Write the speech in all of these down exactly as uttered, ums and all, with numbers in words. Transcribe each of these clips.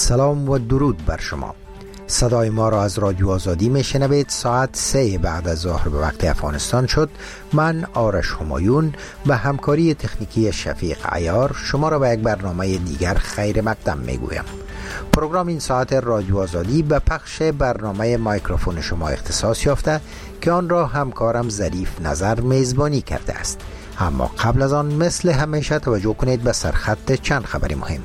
سلام و درود بر شما. صدای ما را از رادیو آزادی میشنوید. ساعت سه بعد از ظهر به وقت افغانستان شد. من آرش همایون و همکاری تکنیکی شفیق عیار شما را به یک برنامه دیگر خیر مقدم میگویم. پروگرام این ساعت رادیو آزادی به پخش برنامه مایکروفون شما اختصاص یافته که آن را همکارم ظریف نظر میزبانی کرده است. اما قبل از آن مثل همیشه توجه کنید به سرخط چند خبری مهم.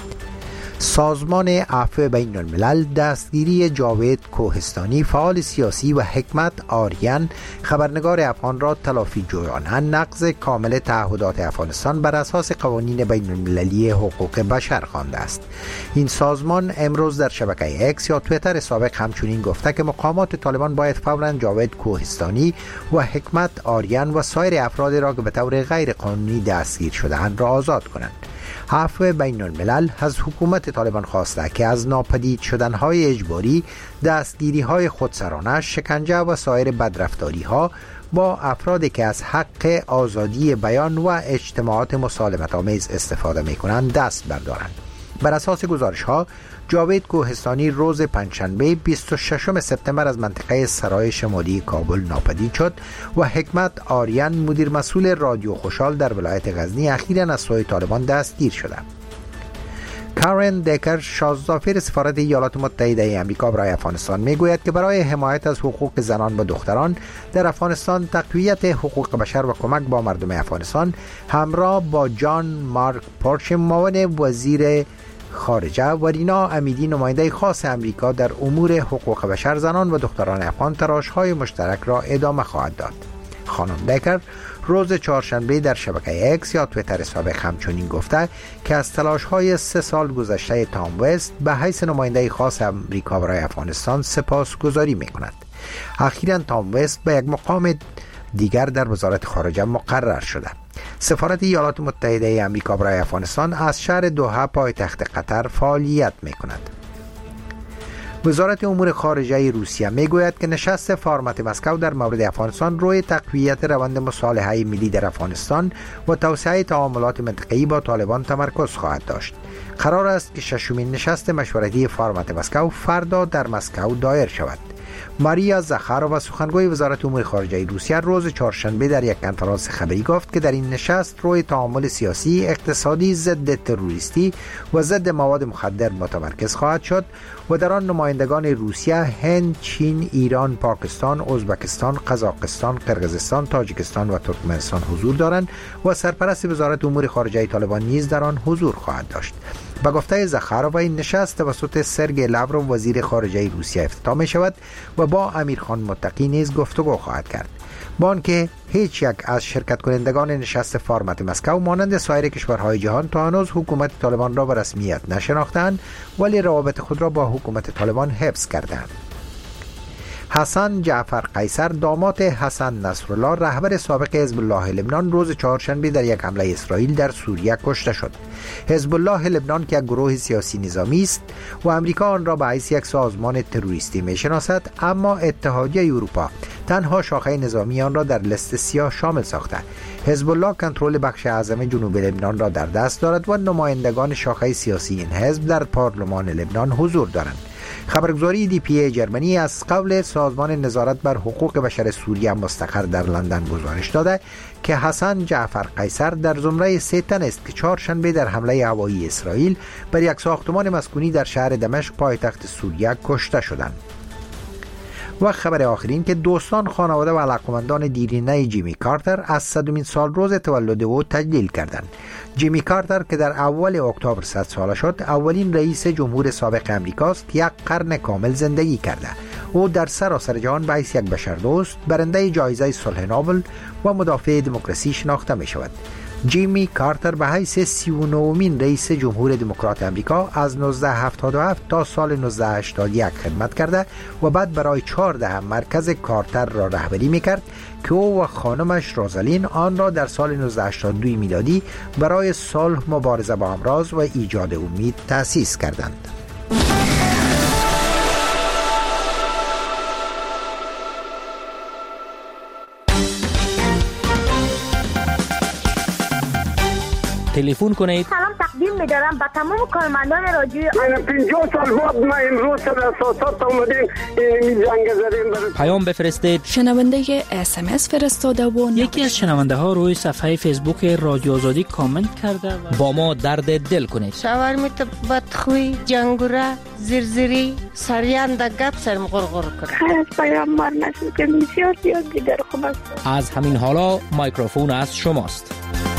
سازمان عفو بین الملل دستگیری جاوید کوهستانی فعال سیاسی و حکمت آریان خبرنگار افغان را تلافی جویانه نقض کامل تعهدات افغانستان بر اساس قوانین بین المللی حقوق بشر خوانده است. این سازمان امروز در شبکه اکس یا توییتر سابق همچنین گفته که مقامات طالبان باید فوراً جاوید کوهستانی و حکمت آریان و سایر افراد را که به طور غیر قانونی دستگیر شده‌اند را آزاد کنند. عفو بین الملل از حکومت طالبان خواسته که از ناپدید شدنهای اجباری، دستگیری‌های خودسرانه، شکنجه و سایر بدرفتاری‌ها با افرادی که از حق آزادی بیان و اجتماعات مسالمت آمیز استفاده می‌کنند دست بردارند. بر اساس گزارش‌ها جاوید کوهستانی روز پنجشنبه بیست و ششم سپتامبر از منطقه سرای شمالی کابل ناپدید شد و حکمت آریان مدیر مسئول رادیو خوشحال در ولایت غزنی اخیراً از سوی طالبان دستگیر شده. کارن دیکر شازدافیر سفارت ایالات متحده آمریکا برای افغانستان میگوید که برای حمایت از حقوق زنان و دختران در افغانستان، تقویت حقوق بشر و کمک با مردم افغانستان همراه با جان مارک پورچم معاون وزیر خارجه و رینا امیدی نماینده خاص امریکا در امور حقوق بشر، زنان و دختران افغان تلاش‌های مشترک را ادامه خواهد داد. خانم دیکر روز چهارشنبه در شبکه اکس یا توییتر سابق همچنین گفته که از تلاش‌های سه سال گذشته تام وست به حیث نماینده خاص امریکا برای افغانستان سپاسگزاری می‌کند. اخیراً تام وست به یک مقام دیگر در وزارت خارجه مقرر شده. سفارت ایالات متحده آمریکا برای افغانستان از شهر دوحه پایتخت قطر فعالیت می‌کند. وزارت امور خارجه روسیه میگوید که نشست فرمت مسکو در مورد افغانستان روی تقویت روند مصالحه ملی در افغانستان و توسعه تعاملات منطقه‌ای با طالبان تمرکز خواهد داشت. قرار است که ششمین نشست مشورتی فرمت مسکو فردا در مسکو دایر شود. ماریا زخارova سخنگوی وزارت امور خارجه روسیه روز چهارشنبه در یک کنفرانس خبری گفت که در این نشست روی تعامل سیاسی، اقتصادی، ضد تروریستی و ضد مواد مخدر متمرکز خواهد شد و در آن نمایندگان روسیه، هند، چین، ایران، پاکستان، ازبکستان، قزاقستان، قرقیزستان، تاجیکستان و ترکمنستان حضور دارند و سرپرست وزارت امور خارجه طالبان نیز در آن حضور خواهد داشت. با گفته زخارova این نشست توسط سرگئی لاوروف وزیر خارجه روسیه افتتاح می شود و با امیرخان متقی نیز گفتگو خواهد کرد. با آنکه هیچ یک از شرکت کنندگان نشست فرمت مسکو مانند سایر کشورهای جهان تا هنوز حکومت طالبان را به رسمیت نشناختند، ولی روابط خود را با حکومت طالبان حفظ کردند. حسن جعفر قیصر داماد حسن نصرالله رهبر سابق حزب الله لبنان روز چهارشنبه در یک حمله اسرائیل در سوریه کشته شد. حزب الله لبنان که یک گروه سیاسی نظامی است و امریکا آن را به حیث یک سازمان تروریستی میشناسد، اما اتحادیه اروپا تنها شاخه نظامی آن را در لیست سیاه شامل ساخته. حزب الله کنترل بخش اعظم جنوب لبنان را در دست دارد و نمایندگان شاخه سیاسی این حزب در پارلمان لبنان حضور دارند. خبرگزاری دی پی ای جرمنی از قبل سازمان نظارت بر حقوق بشر سوریه مستقر در لندن گزارش داده که حسن جعفر قیصر در زمره سه تن است که چهارشنبه در حمله هوایی اسرائیل بر یک ساختمان مسکونی در شهر دمشق پایتخت سوریه کشته شدند. و خبر آخرین که دوستان، خانواده و علاقمندان دیرینه جیمی کارتر از صدمین سال روز تولد او تجلیل کردند. جیمی کارتر که در اول اکتبر صد ساله شد، اولین رئیس جمهور سابق امریکاست که یک قرن کامل زندگی کرده. او در سراسر جهان به حیث یک بشردوست، برنده جایزه صلح نوبل و مدافع دموکراسی شناخته می شود. جیمی کارتر به حیث سی و نهمین رئیس جمهور دموکرات امریکا از نوزده هفتاد و هفت تا سال نوزده هشتاد و یک خدمت کرده و بعد برای چهارده مرکز کارتر را رهبری میکرد که او و خانمش روزالین آن را در سال نوزده هشتاد و دو میلادی برای صلح، مبارزه با امراض و ایجاد امید تأسیس کردند. تلفن کنید. سلام تقدیم می‌دارم به تمام کارمندان رادیو. من پنجاه سال بعد ما امروز سر اساسات اومدیم این جنگ زدیم. پیام بفرستید. شنونده اس ام اس فرستاده و یکی از شنونده ها روی صفحه فیسبوک رادیو آزادی کامنت کرده و با ما درد دل کنید. شاورمیت بدخوی جنگوره زرزری سریان دا گپ سرم غرغر کرد. خیلی از پیامبر نشون که بسیار زیاد دیگر خوب است. از همین حالا میکروفون از شماست.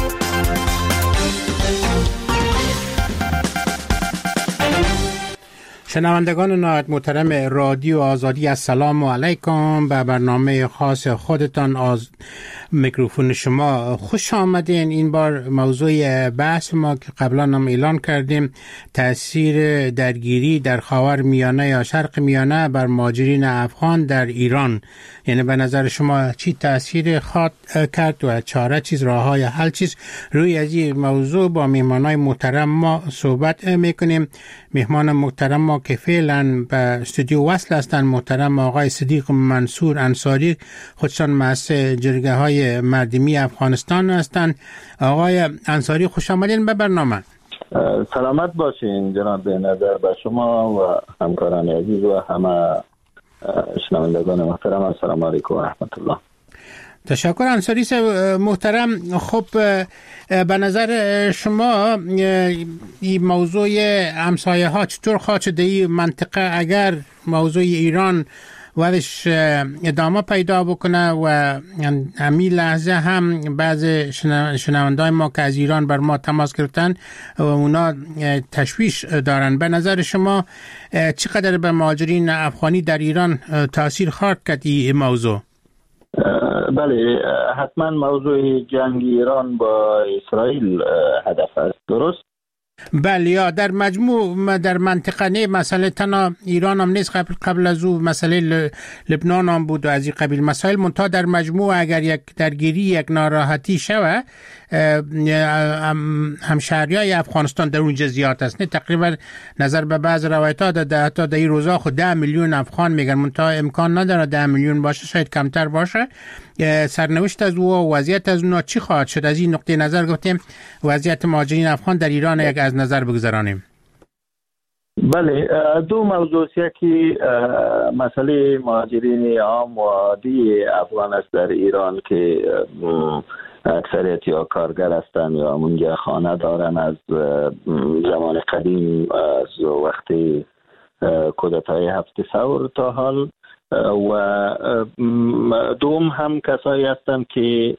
شنوندگان نهایت محترم رادیو آزادی، السلام علیکم. به برنامه خاص خودتان از میکروفون شما خوش آمدین. این بار موضوع بحث ما که قبلا هم اعلان کردیم، تاثیر درگیری در خاور میانه یا شرق میانه بر مهاجرین افغان در ایران. یعنی به نظر شما چی تاثیر خواهد کرد و چاره چیز، راه های حل چیز؟ روی از این موضوع با مهمانای محترم ما صحبت میکنیم. مهمان محترم ما که فعلا به استودیو وصل هستند محترم آقای صدیق منصور انصاری، خودشان مؤسس جرگه های مردمی افغانستان هستند. آقای انصاری خوش آمدین به برنامه. سلامت باشین جناب نظر به شما و همکاران عزیز و همه شنوندگان محترم. السلام علیکم و رحمت الله. تشکر انصاری محترم. خب به نظر شما این موضوع همسایه ها چطور خواهد شد این منطقه اگر موضوع ایران ورش ادامه پیدا بکنه و همین لحظه هم بعض شنوندای ما که از ایران بر ما تماس گرفتن و اونا تشویش دارن، به نظر شما چقدر به مهاجرین افغانی در ایران تاثیر خواهد کرد این موضوع؟ بله، حتما موضوع جنگ ایران با اسرائیل هدف است، درست؟ بله، یا در مجموع در منطقه نه، مسئله تنها ایران هم نیست، قبل, قبل از او مسئله لبنان هم بود و از این قبیل مسائل. منتها در مجموع اگر یک درگیری، یک ناراحتی شوه، همشهریای افغانستان در اونجا زیاد است. نه تقریبا نظر به بعض روایت ها ده حتی در این روزا خود ده میلیون افغان میگن، منتها امکان نداره ده میلیون باشه، شاید کمتر باشه. سرنوشت از او و وضعیت از اونا چی خواهد شد؟ از این نقطه نظر گفتیم وضعیت مهاجرین افغان در ایران یک از نظر بگذارانیم. بله، دو موضوع که مسئله مهاجرین عام و عادی افغان است در ایران که اکثریت یا کارگر هستند یا اونجا خانه دارن از زمان قدیم، از وقتی کودتای هفت ثور تا حال. و دوم هم کسایی هستند که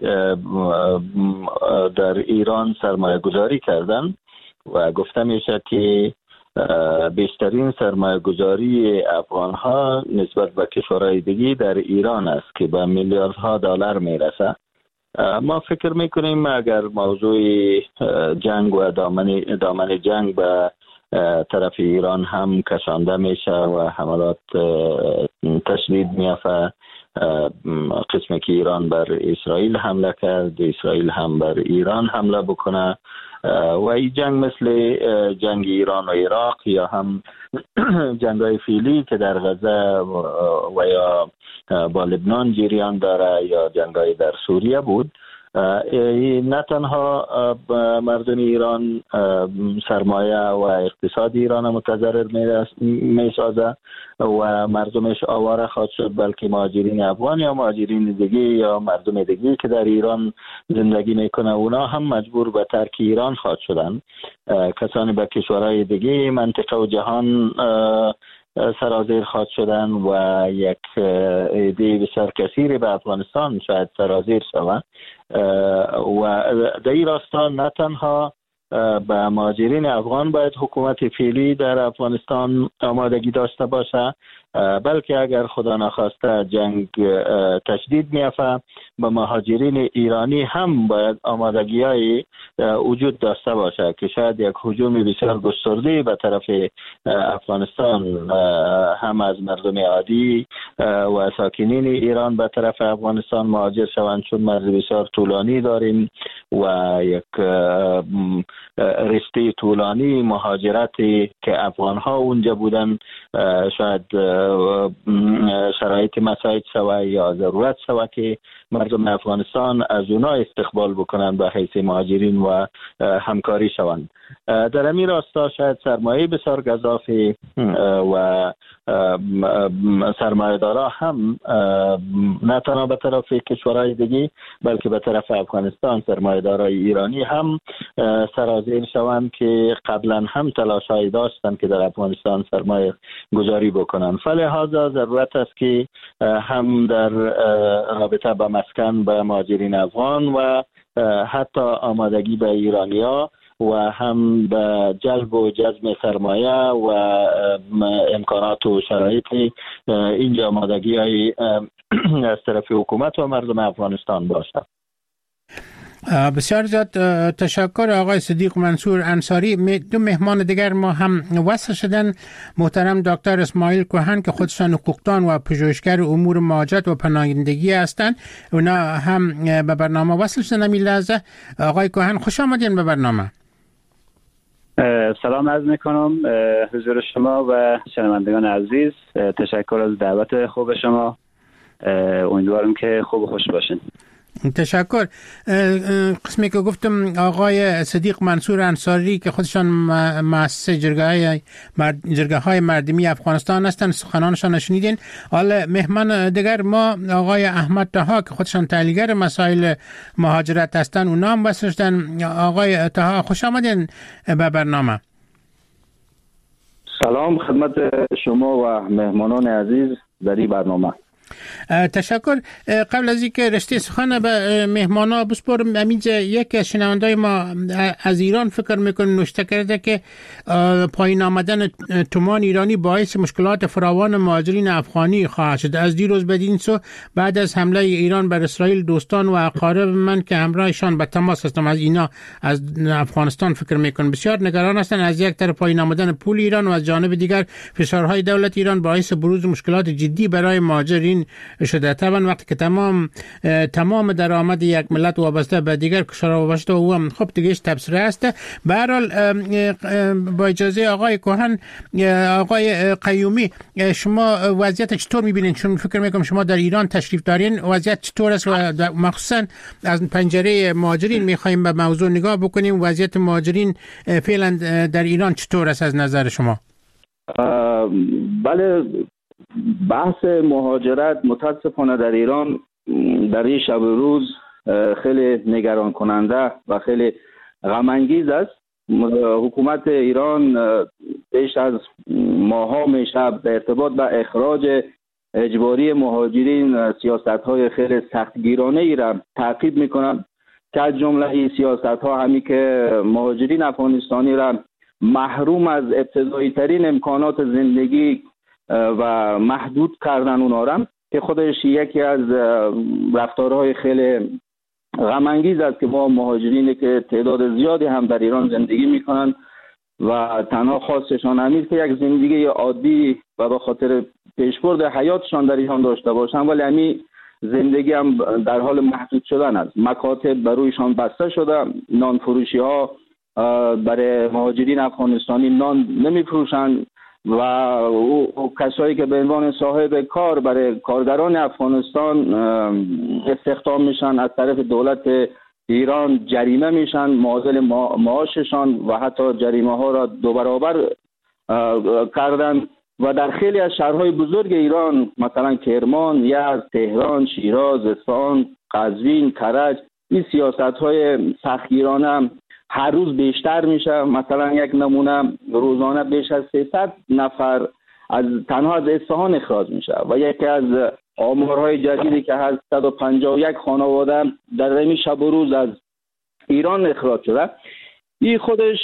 در ایران سرمایه گذاری کردن و گفته میشه که بیشترین سرمایه گذاری افغان ها نسبت به کشورهای دیگه در ایران است که به میلیاردها دلار میرسه. ما فکر میکنیم اگر موضوع جنگ و دامن, دامن جنگ به طرف ایران هم کشانده میشه و حملات تشدید میافه، قسمی که ایران بر اسرائیل حمله کرد، اسرائیل هم بر ایران حمله بکنه و این جنگ مثل جنگ ایران و عراق یا هم جنگ‌های فعلی که در غزه و یا با لبنان جریان داره یا جنگ‌های در سوریه بود، نه تنها مردم ایران سرمایه و اقتصاد ایران متضرر می سازه و مردمش آواره خواهد شد، بلکه مهاجرین افغان یا مهاجرین دیگه یا مردم دیگه که در ایران زندگی میکنه اونا هم مجبور به ترک ایران خواهد شدن. کسانی به کشورهای دیگه منطقه و جهان سرازیر خواهد شدن و یک عده بسیار کثیری به افغانستان شاید سرازیر شوند و در این راستا نه تنها به مهاجرین افغان باید حکومت فعلی در افغانستان آمادگی داشته باشه، بلکه اگر خدا نخواسته جنگ تشدید میافه به مهاجرین ایرانی هم باید آمادگی های وجود داشته باشه که شاید یک هجوم بسیار گسترده به طرف افغانستان هم از مردم عادی و ساکنین ایران به طرف افغانستان مهاجر شوند، چون مرز بسیار طولانی داریم و یک رشته طولانی مهاجرتی که افغان ها اونجا بودن شاید شرایط مساعد شوه یا ضرورت شوه که مردم افغانستان از اونا استقبال بکنند به حیث مهاجرین و همکاری شوند. در همین راستا شاید سرمایه بسیار گزافی و سرمایه‌دارا هم نه تنها به طرف کشورهای دیگه بلکه به طرف افغانستان سرمایه‌دارای ایرانی هم سرازیر شوند که قبلا هم تلاش‌هایی داشتند که در افغانستان سرمایه گذاری بکنند. فلهذا ضرورت است که هم در رابطه با مسکن به مهاجرین افغان و حتی آمادگی به ایرانی‌ها و هم به جلب و جذب سرمایه و امکانات و شرایط اینجا آمادگی های از طرف حکومت و مردم افغانستان باشد. بسیار زیاد تشکر آقای صدیق منصور انصاری. دو مهمان دیگر ما هم وصل شدن، محترم دکتر اسماعیل کوهن که خودشان حقوقدان و پژوهشگر امور مهاجرت و پناهندگی هستند، اونا هم به برنامه وصل شدن. همین لحظه آقای کوهن خوش آمدین به برنامه. سلام عرض میکنم حضور شما و شنوندگان عزیز. تشکر از دعوت خوب شما. امیدوارم که خوب و خوش باشین. تشکر. قسمی که گفتم آقای صدیق منصور انصاری که خودشان مؤسس جرگه جرگه های مردمی افغانستان هستند، سخنانشان شنیدین. حالا مهمان دیگر ما آقای احمد طها که خودشان تحلیلگر مسائل مهاجرت هستند، اونا هم وصل شدن. آقای طها خوش آمدین به برنامه. سلام خدمت شما و مهمانان عزیز در این برنامه. تشکر. قبل از اینکه رشته سخن به مهمانا بسپارم، همینجا یکی از شنوندای ما از ایران فکر میکنه نوشته کرده که پایین آمدن تومان ایرانی باعث مشکلات فراوان مهاجرین افغانی خواهد شد. از دیروز بدین سو بعد از حمله ایران بر اسرائیل دوستان و اقارب من که همراهشان به تماس هستم از اینا از افغانستان فکر میکنم بسیار نگران هستند. از یک طرف پایین آمدن پول ایران و از جانب دیگر فشارهای دولت ایران باعث بروز مشکلات جدی برای مهاجرین شده. طبعا وقتی که تمام تمام درآمد یک ملت وابسته به دیگر کشورها وابسته و هم خب دیگه تبصره است. به هر حال با اجازه آقای کوهن، آقای قیومی، شما وضعیت چطور می‌بینید؟ چون فکر می‌کنم شما در ایران تشریف دارین، وضعیت چطور است و مخصوصا از پنجره مهاجرین می‌خوایم به موضوع نگاه بکنیم. وضعیت مهاجرین فعلا در ایران چطور است از نظر شما؟ بله، بحث مهاجرت متاسفانه در ایران در این شب و روز خیلی نگران کننده و خیلی غم انگیز است. حکومت ایران بیش از ماها میشه به ارتباط به اخراج اجباری مهاجرین سیاست‌های خیلی سختگیرانه ای را تعقیب میکنند که از جمله این سیاست‌ها همی که مهاجرین افغانستانی را محروم از ابتدایی ترین امکانات زندگی و محدود کردن اونا را، که خودش یکی از رفتارهای خیلی غم انگیز است که ما مهاجرینی که تعداد زیادی هم در ایران زندگی میکنن و تنها خواستشان همین که یک زندگی عادی و به خاطر پیشبرد حیاتشان در ایران داشته باشن، ولی همین زندگی هم در حال محدود شدن است. مکاتب برویشان بسته شده، نان فروشی ها برای مهاجرین افغانستانی نان نمی فروشند و او کسایی که به عنوان صاحب کار برای کارگران افغانستان استخدام میشن از طرف دولت ایران جریمه میشن، معادل معاششان و حتی جریمه ها را دو برابر کردن و در خیلی از شهرهای بزرگ ایران مثلا کرمان، یزد، تهران، شیراز، اصفهان، قزوین، کرج این سیاست های سختگیرانه هر روز بیشتر میشه. مثلا یک نمونه، روزانه بیش از سیصد نفر از تنها از اصفهان اخراج میشه و یکی از آمارهای جدیدی که هست صد و پنجاه و یک خانواده در این شب و روز از ایران اخراج شده. این خودش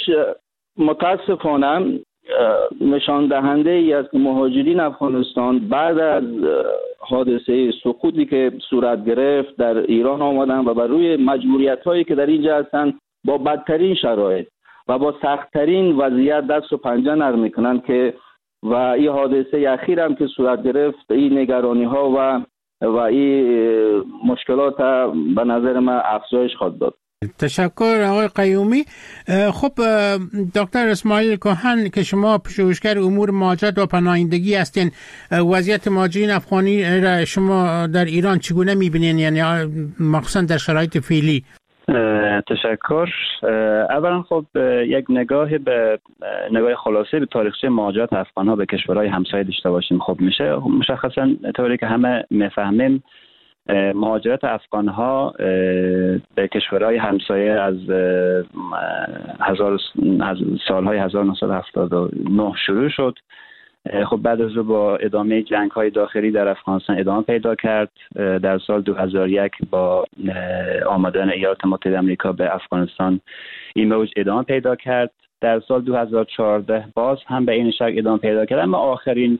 متاسفانه نشان دهنده ای است که مهاجرین افغانستان بعد از حادثه سقوطی که صورت گرفت در ایران آمدن و بر روی مجبوریت هایی که در اینجا هستن با بدترین شرایط و با سختترین وضعیت دست و پنجه نرم میکنن که و این حادثه اخیر هم که صورت گرفت این نگرانی ها و و این مشکلات به نظر من افزایش خواهد داد. تشکر آقای قیومی. خب دکتر اسماعیل کهن که شما پژوهشگر امور مهاجرت و پناهندگی هستین، وضعیت مهاجرین افغانی را شما در ایران چگونه میبینین، یعنی مخصوصا در شرایط فعلی؟ تشکر. اولا خب یک نگاه به نگاه خلاصه به تاریخچه مهاجرت افغان‌ها به کشورهای همسایه داشته باشیم. خب میشه مشخصا طوری که همه میفهمیم مهاجرت افغان‌ها به کشورهای همسایه از هزار از سالهای هزار و نهصد و هفتاد و نه شروع شد. خب بعد از او با ادامه جنگ‌های داخلی در افغانستان ادامه پیدا کرد. در سال دو هزار و یک با آمدن ایالات متحده آمریکا به افغانستان این موج ادامه پیدا کرد. در سال دو هزار و چهارده باز هم به این شکل ادامه پیدا کرد، اما آخرین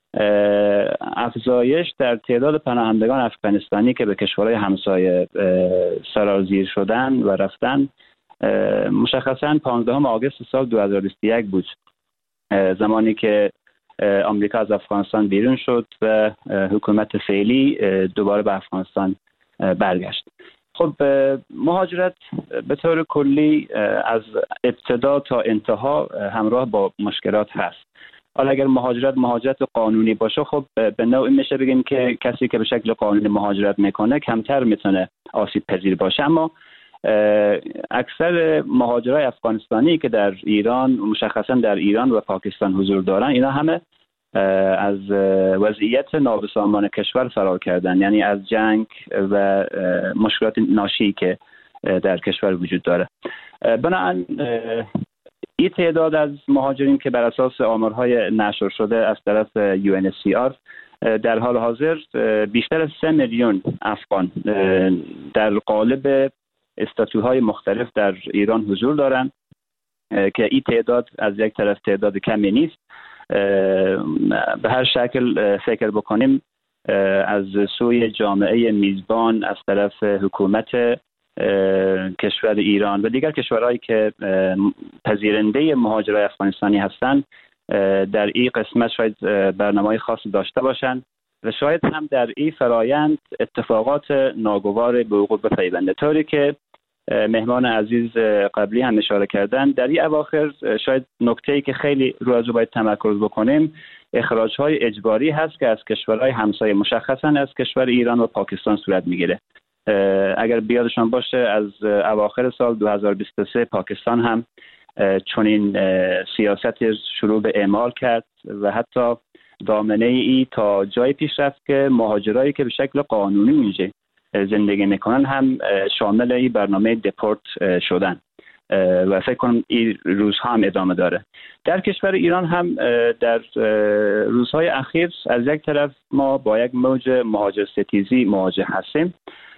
افزایش در تعداد پناهندگان افغانستانی که به کشورهای همسایه سرازیر شدن و رفتن مشخصاً پانزدهم آگوست سال دو هزار و بیست و یک بود، زمانی که آمریکا از افغانستان بیرون شد و حکومت فعلی دوباره به افغانستان برگشت. خب مهاجرت به طور کلی از ابتدا تا انتها همراه با مشکلات هست. حالا اگر مهاجرت مهاجرت قانونی باشه، خب به نوعی میشه بگیم که کسی که به شکل قانونی مهاجرت میکنه کمتر میتونه آسیب پذیر باشه، اما اکثر مهاجرای افغانستانی که در ایران مشخصا در ایران و پاکستان حضور دارن، اینا همه از وضعیت نابسامان کشور فرار کردن، یعنی از جنگ و مشکلات ناشی که در کشور وجود داره. بنابراین این تعداد از مهاجرین که بر اساس آمارهای نشر شده از طرف یو ان اچ سی آر در حال حاضر بیشتر از سه میلیون افغان در قالب استاتوهای مختلف در ایران حضور دارند که این تعداد از یک طرف تعداد کمی نیست. به هر شکل فکر بکنیم از سوی جامعه میزبان از طرف حکومت کشور ایران و دیگر کشورهایی که پذیرنده مهاجرای افغانستانی هستند در این قسمت شاید برنامه‌های خاصی داشته باشند و شاید هم در این فرایند اتفاقات ناگوار به وقوع بپیونده، طوری که مهمان عزیز قبلی هم اشاره کردن. در این اواخر شاید نکته‌ای که خیلی رو از باید تمرکز بکنیم اخراج‌های اجباری هست که از کشورهای همسایه مشخصاً از کشور ایران و پاکستان صورت میگیره. اگر بیادشان باشه از اواخر سال دو هزار و بیست و سه پاکستان هم چنین سیاست شروع به اعمال کرد و حتی دامنه ای تا جای پیش رفت که مهاجرایی که به شکل قانونی اونجا زندگی میکنن هم شامل این برنامه دپورت شدن و فکر کنم این روزها هم ادامه داره. در کشور ایران هم در روزهای اخیر از یک طرف ما با یک موج مهاجر ستیزی مواجه هستیم.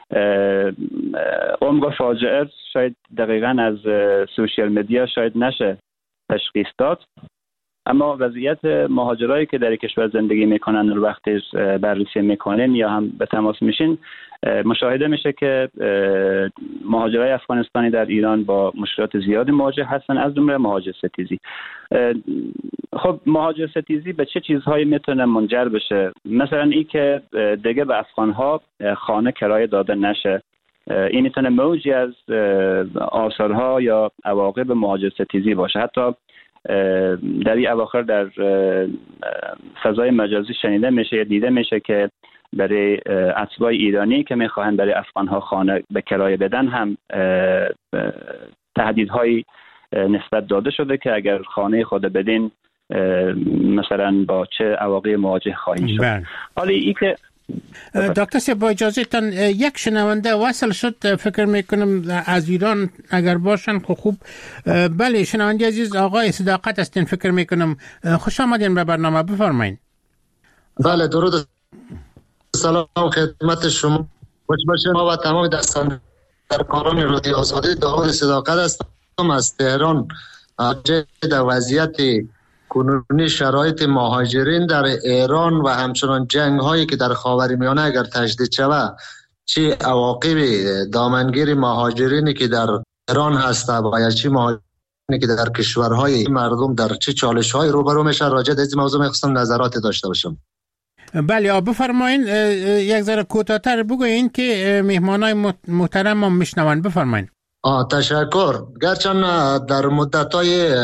عمق فاجعه شاید دقیقاً از سوشیال مدیا شاید نشه تشخیص داد، اما وضعیت مهاجرایی که در کشور زندگی میکنن و وقتی بررسی میکنن یا هم به تماس میشین مشاهده میشه که مهاجرای افغانستانی در ایران با مشکلات زیادی مواجه هستن، از جمله مهاجر ستیزی. خب مهاجر ستیزی به چه چیزهایی میتونه منجر بشه؟ مثلا این که دیگه به افغانها خانه کرایه داده نشه. این میتونه موجی از آثارها یا عواقب مهاجر ستیزی باشه. حتی در این اواخر در فضای مجازی شنیده میشه یا دیده میشه که برای اتباع ایرانی که میخواهند برای افغانها خانه به کرایه بدن هم تهدیدهایی نسبت داده شده که اگر خانه خود بدین مثلا با چه عواقب مواجه خواهید شد. حالا این که دکتر صاحب با اجازهتان یک شنونده وصل شد، فکر میکنم از ایران اگر باشن خب خوب. بله شنونده عزیز آقای صداقت هستین، فکر میکنم خوش آمدین به برنامه، بفرمایید. بله درود، سلام خدمت شما، خوش باشین. ما و تمام دستان در کاران رادیو آزادی داود صداقت هستم از تهران. در وضعیت کنونی شرایط مهاجرین در ایران و همچنان جنگ هایی که در خاورمیانه اگر تجدید شود چه عواقب دامنگیر مهاجرینی که در ایران هست و یا چه مهاجرینی که در کشورهای مردم در چه چالش های روبرو میشن، راجع به این موضوع میخواستم نظرات داشته باشم. بله بفرمایین، یک ذره کوتاه‌تر بگوین که مهمانای محترم ما میشنون، بفرمایین. آه تشکر. گرچند در مدت‌های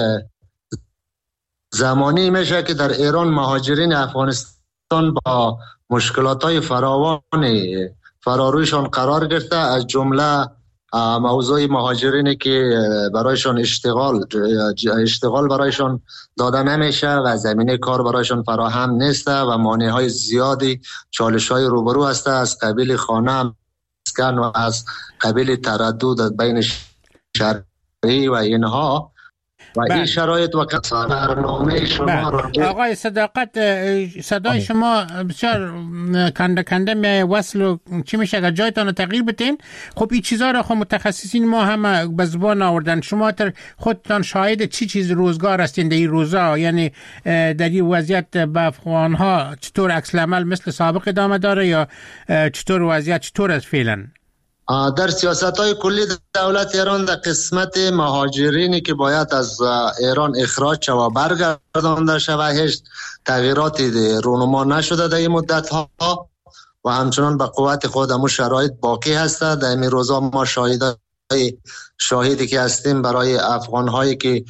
زمانی میشه که در ایران مهاجرین افغانستان با مشکلات‌های فراوان فرارویشان قرار گرفته، از جمله موضوع مهاجرینی که برایشان اشتغال اشتغال برایشان داده نمیشه و زمینه کار برایشان فراهم نیست و مانع‌های زیادی، چالش‌های روبرو هست از قبیل خانه، مسکن و از قبیل تردد بین شهری و اینها و این شرایط و برنامه شما را آقای صداقت، صدای شما بسیار کنده کنده می وصل و چی میشه اگر جایتان رو تغییر بتین. خب این چیزها را خب متخصصین ما همه به زبان آوردن. شما تر خودتان شاهد چی چیز روزگار هستین در این روزا؟ یعنی در این وضعیت به افغان ها چطور عکس العمل مثل سابق ادامه داره یا چطور وضعیت چطور است فعلا؟ در سیاست‌های کلی دولت ایران در قسمت مهاجرینی که باید از ایران اخراج شود و برگردانده شود هیچ تغییراتی رونما نشده در این مدت‌ها و همچنان به قوت خود همون شرایط باقی هست. در این روزا ما شاهد شاهدی که هستیم برای افغان‌هایی که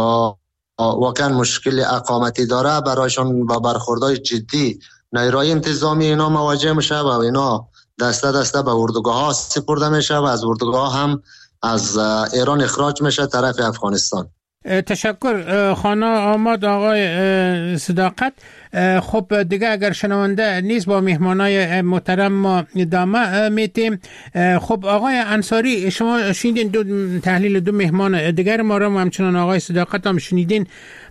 واقعا مشکل اقامتی داره، برایشان با برخوردهای جدی نیروی انتظامی اینا مواجه میشه و اینا دسته دسته به اردوگاه ها سپرده میشه و از اردوگاه هم از ایران اخراج میشه طرف افغانستان. تشکر. خانه آماد آقای صداقت. خب دیگه اگر شنونده نیست با مهمانای محترم ما ادامه میتیم. خب آقای انصاری، شما شنیدین دو تحلیل دو مهمان دیگر ما را، همچنان آقای صداقت هم شنیدین.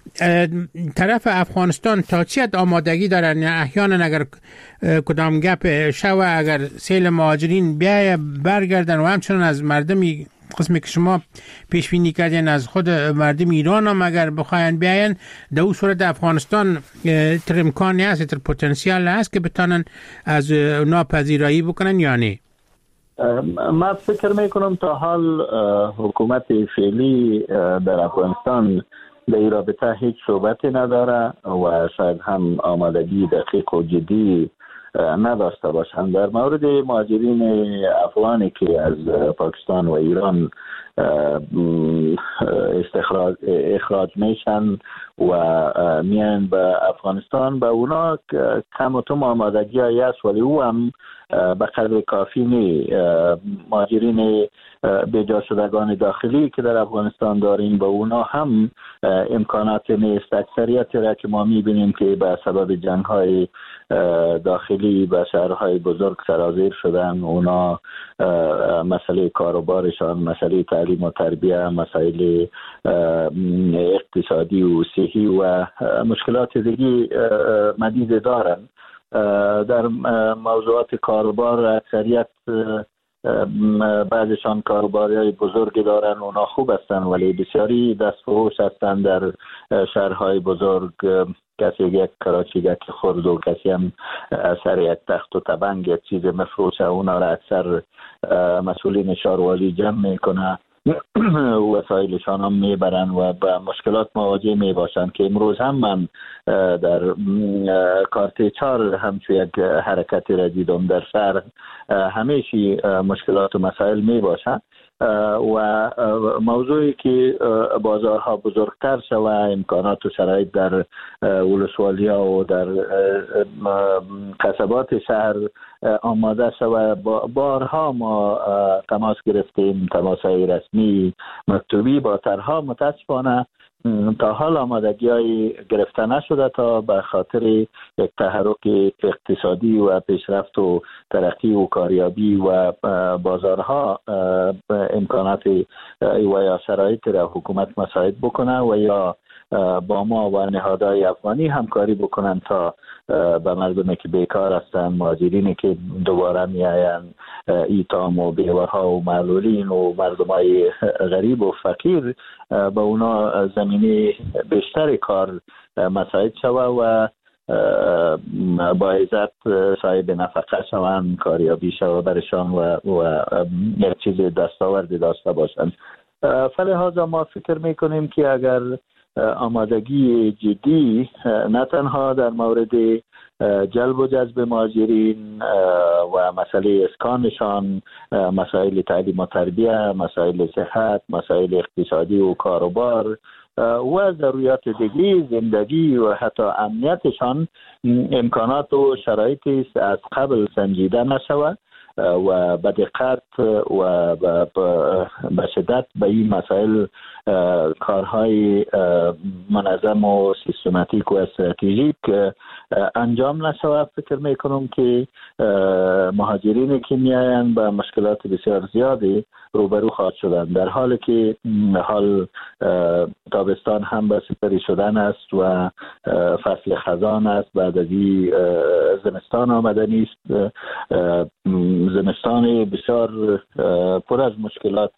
طرف افغانستان تا چی حد آمادگی دارن؟ احیانا اگر کدام گپ شوه، اگر سیل مهاجرین بیای برگردن و همچنان از مردمی قسمی که شما پیش بینی کردین از خود مردم ایران هم اگر بخواین بیاین، در اون صورت افغانستان تر امکانی هست، تر پتانسیال هست که بتانن از ناپذیرایی بکنن یا نه؟ من فکر میکنم تا حال حکومت فعلی در افغانستان در این رابطه هیچ صحبتی نداره و شاید هم آمادگی دقیق و جدی نداشته باشند. در مورد مهاجرین افغانی که از پاکستان و ایران استخراج اخراج میشن و میان به افغانستان، به اونا کم و کم آمادگی هست، ولی او هم به قدر کافی نی. مهاجرین بجا شدگان داخلی که در افغانستان داریم، به اونا هم امکانات نیست. اکثریت را که ما میبینیم که به سبب جنگ های داخلی به شهرهای بزرگ سرازیر شدن، اونا مسئله کاروبارشان، مسئله تعلیم و تربیه، مسائل اقتصادی و صحی و مشکلات دیگه مدید دارن. در موضوعات کاروبار اکثریت بعضشان کاروباری بزرگ دارن، اونا خوب هستن، ولی بسیاری دستفروش هستن در شهرهای بزرگ. کسی یک کراچی یک خرد و کسی هم سر یک تخت و تبنگ یک چیز مفروشه، اونا را اکثر مسئولین شهروالی جمع میکنه، وسایلشان هم میبرن و با مشکلات مواجه میباشن که امروز هم من در کارت چار همچون یک حرکتی را دیدم در شهر، همیشه مشکلات و مسائل میباشن و موضوعی که بازارها بزرگتر شوه، امکانات و شرایط در ولسوالی ها و در قصبات شهر آماده شوه. بارها ما تماس گرفتیم، تماس های رسمی مکتوبی با طرحها، متاسفانه تا حال آمادگی های گرفته نشده تا به خاطر یک تحرک اقتصادی و پیشرفت و ترقی و کاریابی و بازارها امکانات و یا شرایط را حکومت مساعد بکنه و یا با ما و نهادهای افغانی همکاری بکنن تا به مردمی که بیکار هستن، مهاجرینی که دوباره میاین، ایتام و بیوه‌ها و معلولین و مردمای غریب و فقیر، به اونا زمینه بیشتر کار مساعد شوه و با عزت صاحب نفقه شون، کاریابی شوه برشان و, و یک چیز دستاوردی داشته باشند. فلهذا ما فکر میکنیم که اگر آمادگی جدی نه تنها در مورد جلب و جذب مهاجرین و مسئله اسکانشان، مسائل تعلیم و تربیه، مسائل صحت، مسائل اقتصادی و کاروبار و ضروریات دیگه زندگی و حتی امنیتشان امکانات و شرایطی است از قبل سنجیده نشود و به دقت و به شدت به این مسائل کارهای منظم و سیستماتیک و استراتژیک انجام نشود. فکر میکنم که مهاجرینی که میآیند به مشکلات بسیار زیادی روبرو خواهد شدن، در حالی که حال تابستان هم به سپری شدن است و فصل خزان است، بعد از این زمستان آمدنی است. زمستان بسیار پر از مشکلات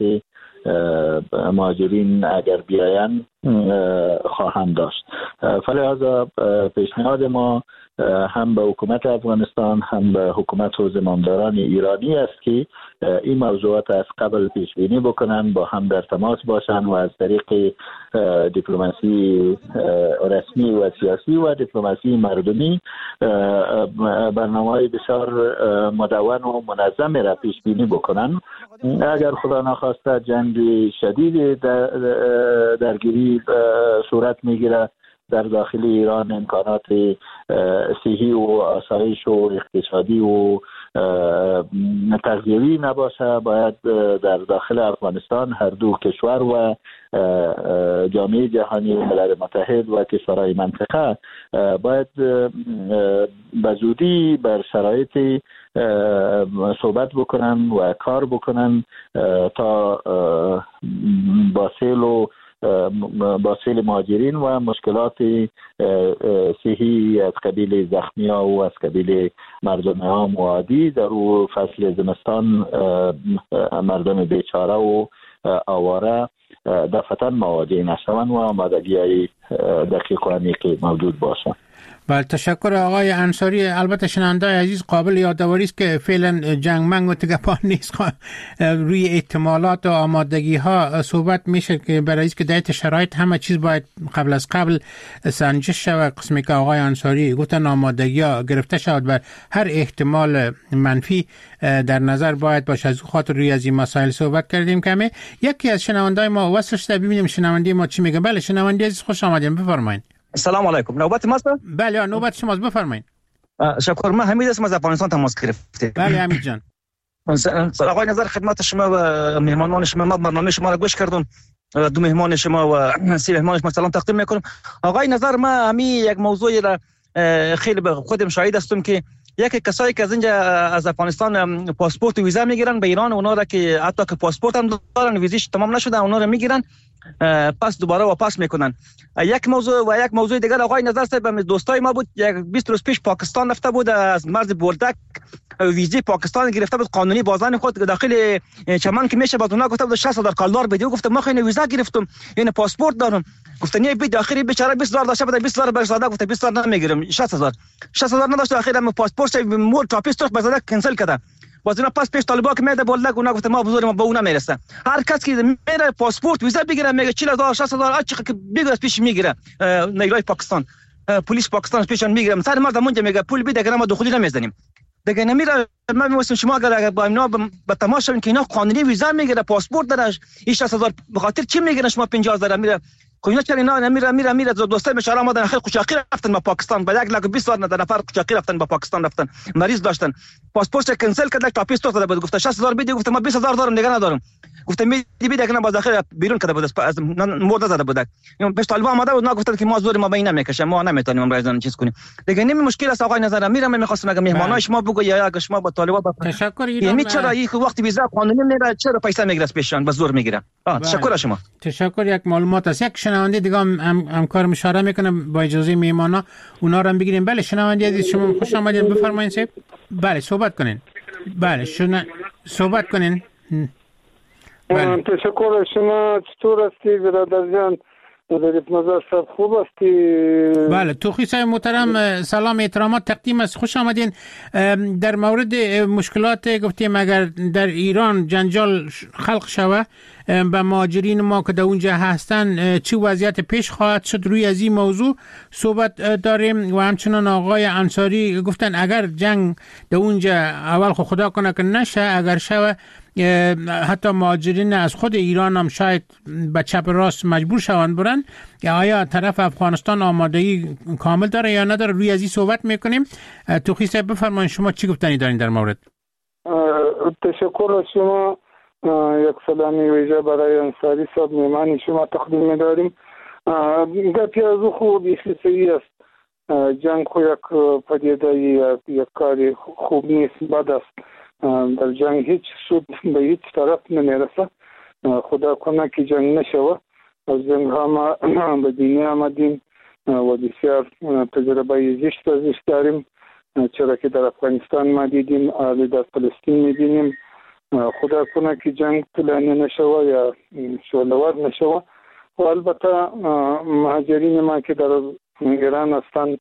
مهاجرین اگر بیاین خواهند داشت. فلذا پیشنهاد ما هم به حکومت افغانستان هم به حکومت و زمامداران ایرانی است که این موضوعات از قبل پیش بینی بکنن، با هم در تماس باشن و از طریق دیپلماسی رسمی و سیاسی و دیپلماسی مردمی برنامه‌های بسیار مدون و منظم را پیش بینی بکنن. اگر خدا نخواسته جنگ شدید در درگیری صورت میگیره در داخل ایران، امکانات صحی و آسایش و اقتصادی و تغذیوی نباشه، باید در داخل افغانستان هر دو کشور و جامعه جهانی و ملل متحد و کشورهای منطقه باید به زودی بر شرایط صحبت بکنن و کار بکنن تا با سیل و با سیل مهاجرین و مشکلات صحی از قبیل زخمی ها و از قبیل مردم عام و عادی در او فصل زمستان مردم بیچاره و آواره دفعتاً مواجه نشوند و آمادگی های دقیق و عمیق موجود باشند. بله، تشکر آقای انصاری. البته شنونده‌های عزیز قابل یادآوری است که فعلا جنگ منگ و تگپان نیست، روی احتمالات و آمادگی ها صحبت میشه که برای اینکه در شرایط همه چیز باید قبل از قبل سنجش شود. قسمی که آقای انصاری گفتن آمادگی ها گرفته شود بر هر احتمال منفی در نظر باید باشه. از خاطر روی از این مسائل صحبت کردیم. کمه یکی از شنونده‌های ما وصل شده، ببینیم شنونده ما چی میگه. بله شنونده عزیز خوش آمدید، بفرمایید. السلام علیکم. نوبت ماست؟ بله نوبت شماست، بفرمایید. شکر. من حمید هستم از افغانستان تماس گرفتم. بله حمید جان. آقای نظر خدمت شما و مهمانان شما. ما برنامه شما را گوش کردم، دو مهمان شما و سه مهمان شما سلام تقدیم میکنم. آقای نظر ما همی یک موضوعی را خیلی به خودم شاهد هستم که یک کسایی که از اینجا از افغانستان پاسپورت و ویزا میگیرن به ایران، اونا را که حتی که پاسپورت هم دارن ویزیش تمام نشده اونا را میگیرن پس دوباره واپس میکنن. یک موضوع و یک موضوع دیگر آقای نظر صاحب، دوستای ما بود یک بیست روز پیش پاکستان رفته بود، از مرز بولدک ویزی پاکستان گرفته بود قانونی، بازن خود داخل چمن که میشه بعد اونا گفته بود شصت هزار کالر بده. گفتم ما خیلی ویزا گرفتم یعنی پاسپورت دارم. گفتن نه بده، آخری بیچاره بیست هزار داشته بود، بیست هزار بهش داده. گفت بیست هزار نمیگیرم، شصت هزار شصت هزار نداشت. آخری هم پاسپورت مور تاپیست رو بزاده کنسل کرده. باز اینا پس پیش طالبا که میاد بولدک اونا گفت ما بزرگ ما به اونا میرسه. هر کس که میره پاسپورت ویزا بگیره میگه چهل هزار شصت هزار اچ که بگیره پیش میگیره. نیروی پاکستان پلیس پاکستان پیشان میگیره. مثلا ما زمونجا میگه پول بده اگر ما دخولی نمیزنیم دیگه نمیره. ما میگیم شما اگر با اینا به تماشا که اینا قانونی ویزا میگیره پاسپورت داره شصت هزار به خاطر چی میگیره شما پنجاه هزار میره. خب اینا چرا اینا نمیره میره میره دوستای بیچاره ما در خیلی قوچاقی رفتن به پاکستان، به یک لاک بیست هزار نفر قوچاقی رفتن به پاکستان، رفتن مریض داشتن پاسپورت کنسل کرد تاپیست داده بود. گفت شصت هزار بده. گفتم ما بیست هزار دارم دیگه ندارم. گفتم میدی بده اگر باز داخل بیرون کرده بود از مرده زده بود. این پیش طالبان اومده بود گفتن که ما زور ما بین نمیکشه، ما نمیتونیم امروز چیز کنیم دیگه. نمی مشکل است آقای نظر میرم میخواستم اگه مهمانای شما بگو یا اگه شما با طالبان تشکر. یعنی چرا یک وقت ویزا قانونی میره چرا پیسه میگیره پیشان به زور میگیره؟ تشکر شما. تشکر. یک معلومات است. یک شنونده دیگه هم همکار اشاره میکنم با اجازه مهمانا اونا رو هم بگیریم. بله شنونده عزیز شما خوش آمدید، بفرمایید صاحب. بله صحبت کنین. بله شما صحبت کنین. بله. تشکر شما. چطور هستی برادر جان؟ ظریف نظر صاحب خوب است. بله توخی صاحب محترم سلام احترامات تقدیم است، خوش آمدین. در مورد مشکلات گفتیم اگر در ایران جنجال خلق شوه به مهاجرین ما که در اونجا هستن چه وضعیت پیش خواهد شد، روی از این موضوع صحبت داریم. و همچنان آقای انصاری گفتن اگر جنگ در اونجا اول خود خدا کنه که نشه، اگر شوه حتی مهاجرین از خود ایران هم شاید به چپ راست مجبور شوند برن، یا آیا طرف افغانستان آمادگی کامل داره یا نداره، روی از این صحبت میکنیم. توخی صاحب بفرمایید شما چی گفتنی دارین در مورد؟ تشکر از شما. یک سلامی ویژه برای انصاری صاحب میمانی شما تقدیم می‌داریم. گپی از او خوب بیخی صحیح است. جنگ خو یک پدیده یک کاری خوب نیست، بد است. در جنگ هیچ سود به هیچ طرف نمیرسه. خدا کنه که جنگ نشوه. از جنگ ها ما به دنیا آمدیم و بسیار تجربه زیشت و زیشت داریم، چرا که در افغانستان ما دیدیم، حالی در فلسطین میبینیم. خدا کنه که جنگ طولانی نشوه یا شعله‌ور نشوه. و البته مهاجرین ما که در ایران هستند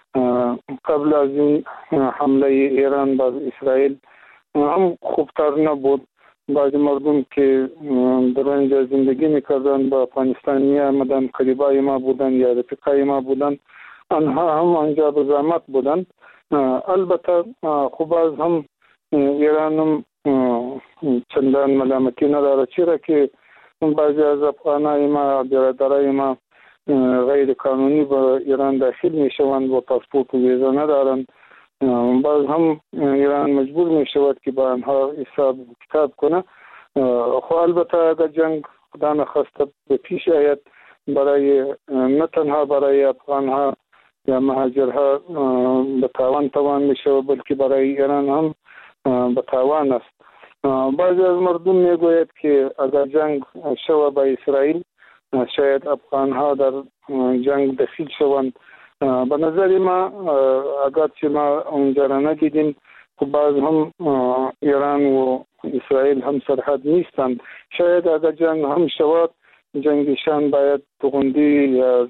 قبل از این حمله ایران بر اسرائیل هم خوبتر نبود. بعضی مردم که در اینجا زندگی میکردن با افغانستانی آمدن، قریبای ما بودن یا رفیقای ما بودن، آنها هم آنجا به زحمت بودن. البته خوب از هم ایران هم چندان ملامتی نداره، چرا که بعضی از افغانای ما برادرای ما غیر قانونی به ایران داخل میشوند و پاسپورت و ویزا ندارند. باز هم ایران مجبور میشود که با آنها حساب کتاب کنه. خب البته اگر جنگ خدا نخواسته به پیش آید، برای نه تنها برای افغانها یا مهاجرها به تاوان تاوان میشه، بلکه برای ایران هم به تاوان است. بعضی از مردم میگوید که اگر جنگ شوه با اسرائیل شاید افغانها در جنگ دخیل شوند. به نظر ما اگرچه ما اونجا را ندیدیم، خب باز هم ایران و اسرائیل هم سرحد نیستند. شاید اگر جنگ هم شود، جنگشان باید توغندی یا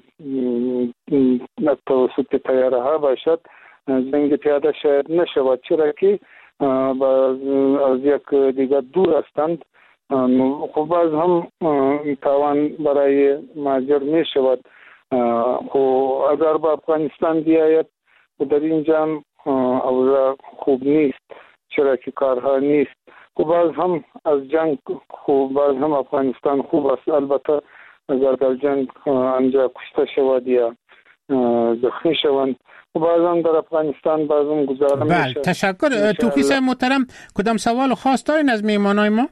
توسط طیاره ها باشد، جنگ پیاده شاید نشود، چرا که از یک دیگر دور هستند. خب باز هم تاوان برای مهاجر می شود. خب اگر با افغانستان بیاید و در اینجا اوضاع خوب نیست، چرا که کارها نیست. خب باز هم از جنگ خوب، باز هم افغانستان خوب است. البته اگر در جنگ آنجا کشته شود یا زخمی شوند، باز هم در افغانستان باز هم گذاره بله. میشه. تشکر. توخی صاحب محترم کدام سوال خاص دارین از میهمانای ما؟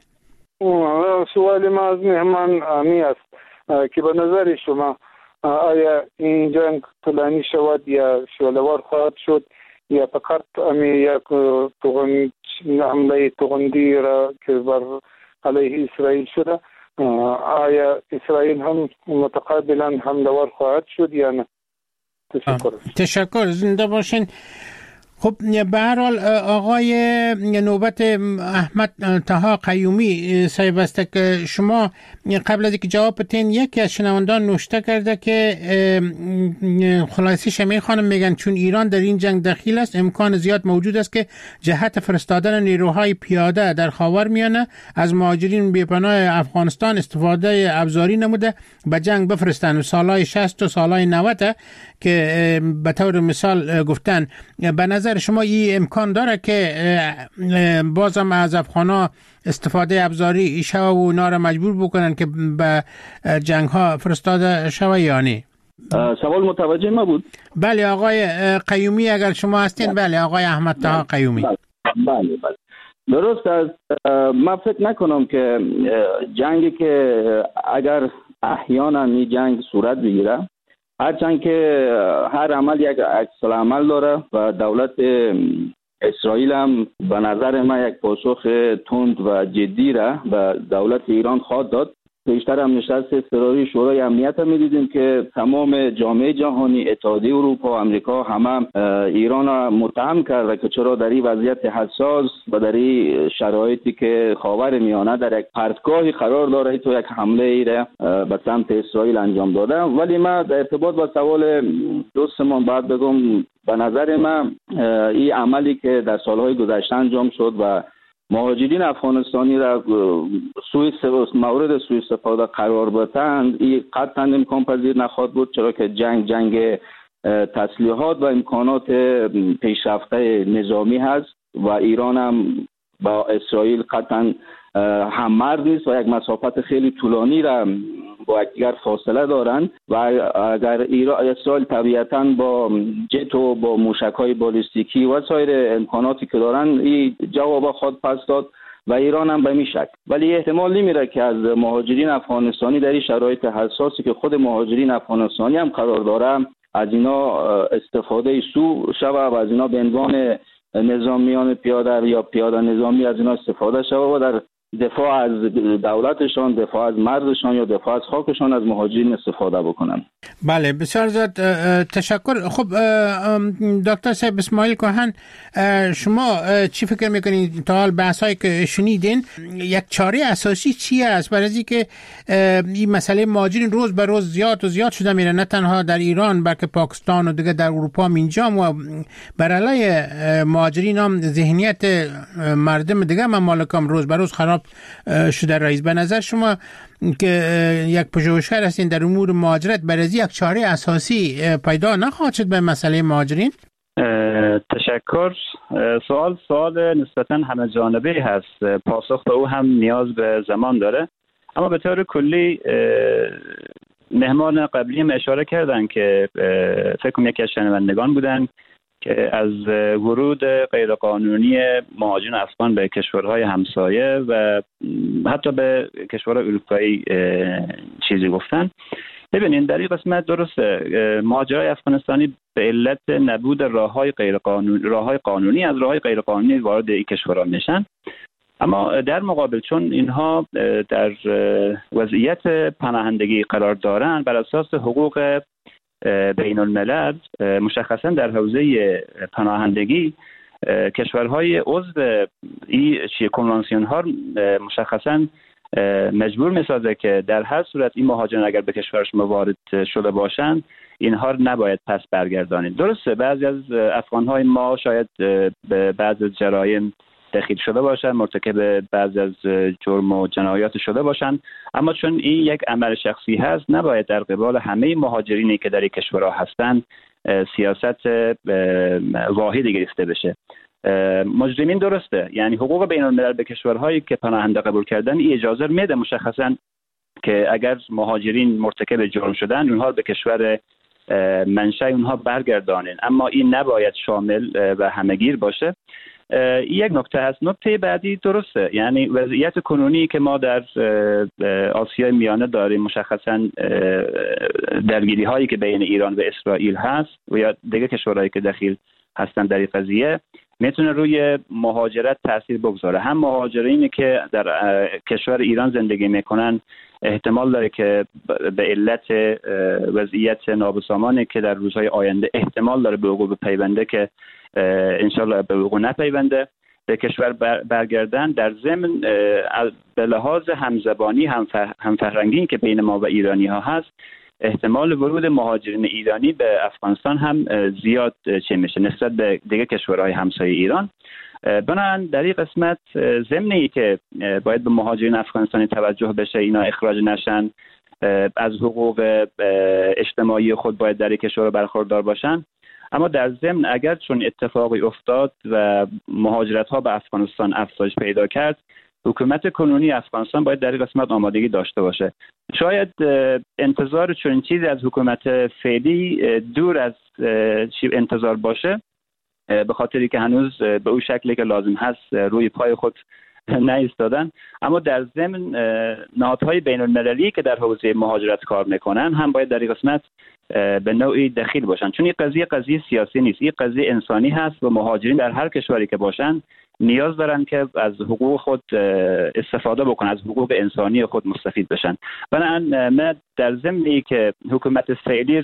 سوال ما از میهمان آمی است که به نظر شما آیا این جنگ طولانی شود یا شعله‌ور خواهد شد یا فقط امی یک توغند حمله توغندی را که بر علیه اسرائیل شده، آیا اسرائیل هم متقابلا حمله ور خواهد شد یا نه؟ تشکر. تشکر، زنده باشین. خب به هر حال آقای نوبت احمد طه قیومی صاحب است که شما قبل از اینکه جواب بدین، یکی از شنوندان نوشته کرده که خلاصی شمی خانم میگن چون ایران در این جنگ دخیل است، امکان زیاد موجود است که جهت فرستادن نیروهای پیاده در خاورمیانه از مهاجرین بی‌پناه افغانستان استفاده ابزاری نموده به جنگ بفرستند. و سالهای شصت و سالهای نود که به طور مثال گفتن، به نظر شما این امکان داره که بازم از افغانا استفاده ابزاری شوه و اونا را مجبور بکنن که به جنگ ها فرستاده شوه یا نه؟ سوال متوجه ما بود؟ بله آقای قیومی اگر شما هستین. بله آقای احمد طه قیومی. بله بله, بله. درست است. من فکر نکنم که جنگی که اگر احیانا این جنگ صورت بگیره، هرچند که هر عمل یک عکس العمل داره و دولت اسرائیل هم به نظر من یک پاسخ تند و جدی را به دولت ایران خواهد داد. بیشتر هم نشست اضطراری شورای امنیت هم می‌دیدیم که تمام جامعه جهانی، اتحادیه اروپا و آمریکا همه ایران را متهم کرده که چرا در این وضعیت حساس و در این شرایطی که خاور میانه در یک پرتگاهی قرار داره تو یک حمله ای را به سمت اسرائیل انجام داده. ولی ما در ارتباط با سوال دوستمان بعد بگم به نظر من این عملی که در سالهای گذشته انجام شد و مهاجرین افغانستانی را سوء مورد سوء استفاده قرار بدهند، این قطعا امکان پذیر نخواهد بود، چرا که جنگ جنگ تسلیحات و امکانات پیشرفته نظامی هست و ایران هم با اسرائیل قطعا هم مرز نیست و یک مسافت خیلی طولانی را با یکدیگر فاصله دارند و اگر ایران اسرائیل طبیعتاً با جت و با موشک‌های بالستیکی و سایر امکاناتی که دارند این جواب خود پس داد و ایران هم به می شک. ولی احتمال نمیره که از مهاجرین افغانستانی در این شرایط حساسی که خود مهاجرین افغانستانی هم قرار داره از اینا استفاده سو شود و از اینا به عنوان نظامیان پیاده یا پیاده نظامی از اینا استفاده شود و در دفاع از دولتشان، دفاع از مرزشان یا دفاع از خاکشان از مهاجرین استفاده بکنن. بله بسیار زیاد تشکر. خب دکتر صاحب اسماعیل کهن، شما چی فکر میکنید تا حال بحثایی که شنیدین یک چاره اساسی چی است برای اینکه این مسئله مهاجرین روز به روز زیاد و زیاد شده میره، نه تنها در ایران بلکه پاکستان و دیگه در اروپا هم اینجا و بر علیه مهاجرین هم ذهنیت مردم دیگه ممالک هم روز به روز خراب شده. رئیس به نظر شما که یک پژوهشگر هستین در امور مهاجرت برای یک چاره اساسی پیدا نخواهد شد به مسئله مهاجرین؟ تشکر. سوال سوال نسبتاً همه جانبه هست، پاسخ به او هم نیاز به زمان داره، اما به طور کلی مهمان قبلی هم اشاره کردن که فکر کنم یکی از شنوندگان بودن که از ورود غیرقانونی مهاجرین افغان به کشورهای همسایه و حتی به کشورهای اروپایی چیزی گفتن. ببینید در این قسمت درسته مهاجرای افغانستانی به علت نبود راههای غیرقانونی راههای قانونی از راههای غیرقانونی وارد این کشورها میشن، اما در مقابل چون اینها در وضعیت پناهندگی قرار دارند بر اساس حقوق بین الملل، مشخصا در حوزه پناهندگی کشورهای عضو این کنوانسیون ها مشخصا مجبور میسازه که در هر صورت این مهاجران اگر به کشورش وارد شده باشند اینها نباید پس برگردانید. درسته بعضی از افغانهای ما شاید به بعضی از جرایم دخیل شده باشند، مرتکب بعضی از جرم و جنایات شده باشند، اما چون این یک عمل شخصی هست نباید در قبال همه مهاجرینی که در این کشورها هستند سیاست واحدی گرفته بشه. مجرمین درسته، یعنی حقوق بین الملل به کشورهایی که پناهنده قبول کردن این اجازه میده مشخصا که اگر مهاجرین مرتکب جرم شدن اونها به کشور منشأ اونها برگردانن، اما این نباید شامل و همهگیر باشه. این یک نکته هست. نکته بعدی درسته، یعنی وضعیت کنونی که ما در آسیای میانه داریم مشخصا درگیری هایی که بین ایران و اسرائیل هست و یا دیگه کشورهایی که دخیل هستن در این قضیه میتونه روی مهاجرت تاثیر بگذاره. هم مهاجرینی که در کشور ایران زندگی میکنن احتمال داره که به علت وضعیت نابسامانی که در روزهای آینده احتمال داره به وقوع بپیونده که انشالله به وقوع نپیونده به کشور برگردن. در ضمن به لحاظ همزبانی همفرهنگی که بین ما و ایرانی ها هست احتمال ورود مهاجرین ایرانی به افغانستان هم زیاد چه میشه نسبت به دیگه کشورهای همسایه ایران. بنابراین در این قسمت ضمنی که باید به مهاجرین افغانستانی توجه بشه، اینا اخراج نشن، از حقوق اجتماعی خود باید در این کشور برخوردار باشن، اما در ضمن اگر چون اتفاقی افتاد و مهاجرت ها به افغانستان افزایش پیدا کرد حکومت کنونی افغانستان باید در این قسمت آمادگی داشته باشه. شاید انتظار چون چیزی از حکومت فعلی دور از انتظار باشه به خاطری که هنوز به اون شکلی که لازم هست روی پای خود نایستادن، اما در ضمن نهادهای بین المللی که در حوزه مهاجرت کار میکنن هم باید در این قسمت به نوعی دخیل باشن، چون این قضیه قضیه سیاسی نیست، این قضیه انسانی هست و مهاجرین در هر کشوری که باشن نیاز دارن که از حقوق خود استفاده بکنن، از حقوق انسانی خود مستفید بشن. بنابراین من در ضمنی که حکومت فعلی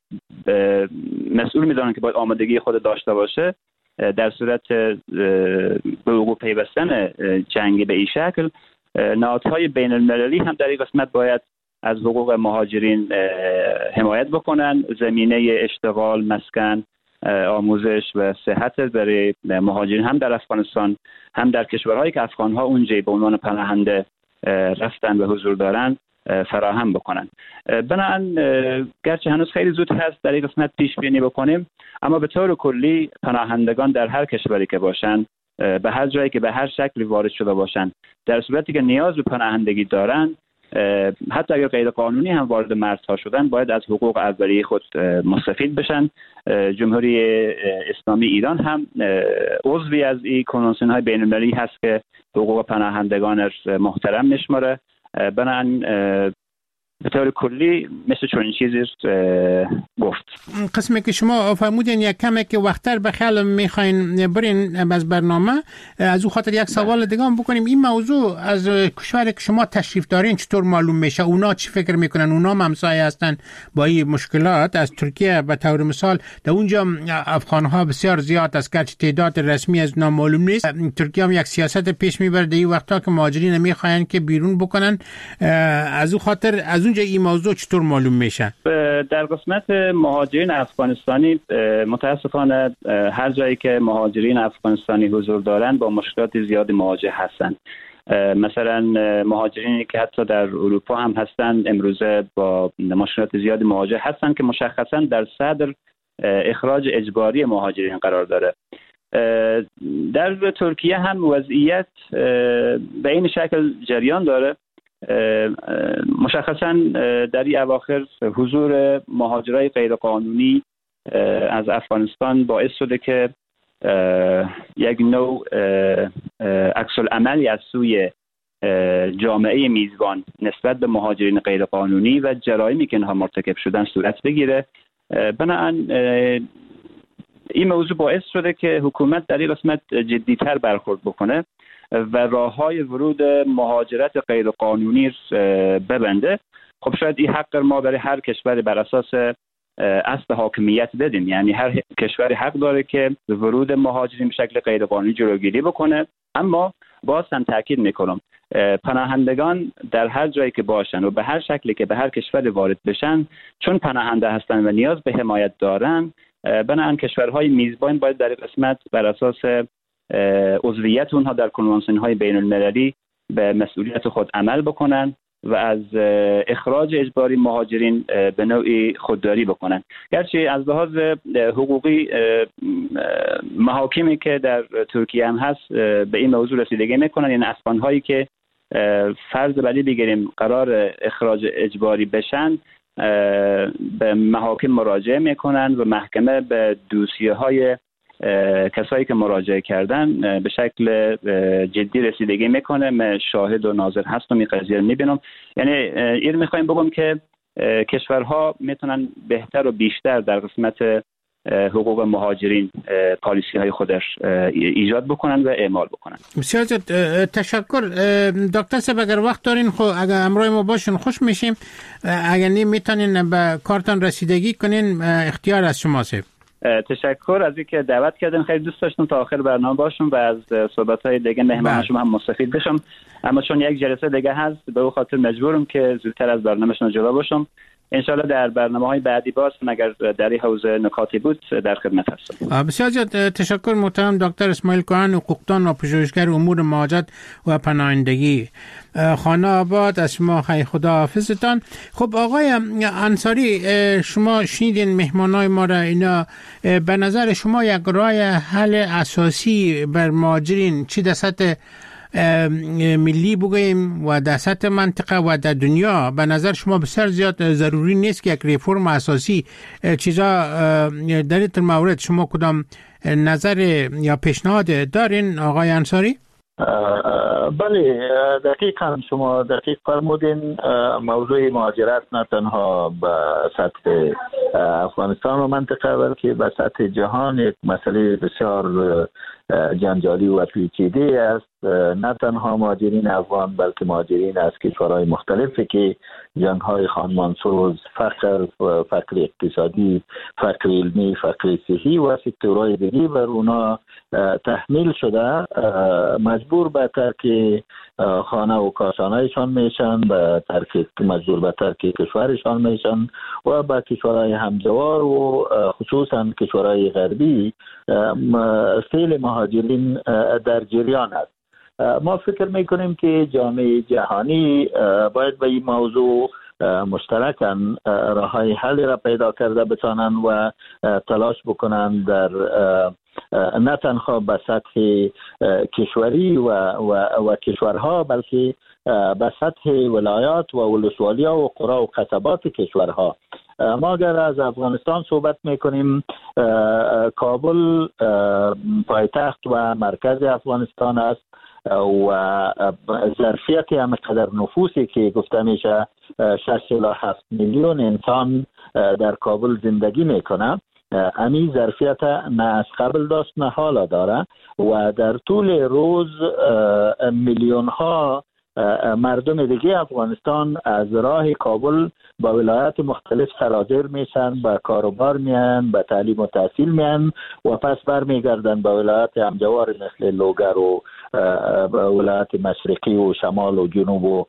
مسئول میدونن که باید آمادگی خود داشته باشه در صورت به وقوع پیوستن جنگی به این شکل، نهادهای بین المللی هم در این قسمت باید از حقوق مهاجرین حمایت بکنن. زمینه اشتغال، مسکن، آموزش و صحت برای مهاجرین هم در افغانستان هم در کشورهایی که افغانها اونجا به عنوان پناهنده رفتن و حضور دارن فراهم بکنن. بنابراین گرچه هنوز خیلی زود هست در این قسمت پیش بینی بکنیم، اما به طور کلی پناهندگان در هر کشوری که باشن، به هر جایی که به هر شکلی وارد شده باشن، در صورتی که نیاز به پناهندگی دارن، حتی اگر غیر قانونی هم وارد مرزها شدن، باید از حقوق اولیه خود مستفید بشن. جمهوری اسلامی ایران هم عضوی از این کنوانسیون های بین المللی هست که حقوق پناهندگان محترم میشماره. بنابراین به طور کلی مثل چون چیزی گفت. قسمی که شما فرمودین یک کمی که وقتر به خیال میخواین برین از برنامه، از او خاطر یک سوال دیگه هم بکنیم. این موضوع از کشوری که شما تشریف دارین چطور معلوم میشه؟ اونا چی فکر میکنن؟ اونا همسایه هستن با این مشکلات؟ از ترکیه به طور مثال در اونجا افغانها بسیار زیاد است، گرچه تعداد رسمی از اونا معلوم نیست. ترکیه هم یک سیاست پیش میبره در این وقتا که مهاجرین میخواین که بیرون بکنن. از او خاطر از اونجا این موضوع چطور معلوم میشه؟ در قسمت مهاجرین افغانستانی متاسفانه هر جایی که مهاجرین افغانستانی حضور دارند با مشکلات زیادی مواجه هستند. مثلا مهاجرینی که حتی در اروپا هم هستند امروزه با مشکلات زیادی مواجه هستند که مشخصا در صدر اخراج اجباری مهاجرین قرار داره. در ترکیه هم وضعیت به این شکل جریان داره. مشخصا در این اواخر حضور مهاجرای غیر قانونی از افغانستان باعث شده که یک نوع عکس العملی از سوی جامعه میزبان نسبت به مهاجرین غیر قانونی و جرایمی که اینها مرتکب شدن صورت بگیره. بنابراین این موضوع باعث شده که حکومت در این قسمت جدیتر برخورد بکنه و راههای ورود مهاجرت غیر قانونی ببنده. خب شاید این حق ما برای هر کشوری بر اساس اصل حاکمیت بدیم، یعنی هر کشوری حق داره که ورود مهاجرین به شکل غیر قانونی جلوگیری بکنه. اما باز هم تاکید میکنم پناهندگان در هر جایی که باشن و به هر شکلی که به هر کشوری وارد بشن، چون پناهنده هستن و نیاز به حمایت دارن، بنابراین کشورهای میزبان باید در این قسمت بر اساس عضویت اونها در کنوانسیون های بین المللی به مسئولیت خود عمل بکنن و از اخراج اجباری مهاجرین به نوعی خودداری بکنن. گرچه از لحاظ حقوقی محاکمی که در ترکیه هم هست به این موضوع رسیدگی میکنن، یعنی افغان هایی که فرض بلی بگیریم قرار اخراج اجباری بشن به محاکم مراجعه میکنن و محکمه به دوسیه های کسایی که مراجعه کردن به شکل جدی رسیدگی میکنه. من شاهد و ناظر هستم، این قضیه رو میبینم. یعنی این میخوایم بگم که کشورها میتونن بهتر و بیشتر در قسمت حقوق مهاجرین پالیسی های خودش ایجاد بکنن و اعمال بکنن. بسیار تشکر دکتر صاحب. اگر وقت دارین خب اگر امروز ما باشین خوش میشیم، اگر نیم میتونین به کارتان رسیدگی کنین، اختیار از شما صاحب. تشکر از اینکه دعوت کردین. خیلی دوست داشتم تا آخر برنامه باشم و از صحبت‌های دیگه مهمان شما هم مستفید بشم، اما چون یک جلسه دیگه هست به اون خاطر مجبورم که زودتر از برنامه‌شون جدا باشم. انشالله در برنامه‌های بعدی باز اگر در این حوزه نکاتی بود در خدمت هستم. بسیار زیاد تشکر محترم دکتر اسماعیل کاهن، حقوقدان و پژوهشگر امور مهاجرت و پناهندگی، خانه آباد. از شما خیلی خدا حافظتان. خب آقای انصاری، شما شنیدین مهمانای ما را، اینا به نظر شما یک راه حل اساسی بر مهاجرین چی در سطح ملی بگوییم و در سطح منطقه و در دنیا به نظر شما بسیار زیاد ضروری نیست که یک ریفورم اساسی چیزا در این مورد شما کدام نظر یا پیشنهاد دارین آقای انصاری؟ بله دقیقا شما دقیق فرمودین. موضوع مهاجرت نه تنها به سطح افغانستان و منطقه بلکه به سطح جهان یک مسئله بسیار جنجالی و پیچیده است. نه تنها مهاجرین افغان بلکه مهاجرین از کشورهای مختلفی که جنگ‌های خانمانسوز، فقر، فقر اقتصادی، فقر علمی، فقر صحی و سکتورهای دیگه بر اونا تحمیل شده مجبور به ترک خانه و کاشانهشان میشن، به ترک مجبور به ترک کشورشان میشن و به کشورهای همجوار و خصوصا کشورهای غربی سیل مهاجرین در جریان است. ما فکر میکنیم که جامعه جهانی باید به این موضوع مشترکاً راههای حل را پیدا کرده بتانند و تلاش بکنند در نه تنها به سطح کشوری و, و, و کشورها بلکه به سطح ولایات و ولسوالی‌ها و قرا و قصبات کشورها. ما اگر از افغانستان صحبت میکنیم، کابل پایتخت و مرکز افغانستان است و ظرفیت همقدر نفوسی که گفته میشه شش الی هفت میلیون انسان در کابل زندگی میکنه. امی ظرفیت نه از قبل داشت نه حالا داره و در طول روز میلیون ها مردم دیگه افغانستان از راه کابل با ولایات مختلف سرازیر میشن، به کاروبار میان، به تعلیم و تحصیل میان و پس برمیگردن به ولایات همجوار مثل لوگر و ولایات مشرقی و شمال و جنوب و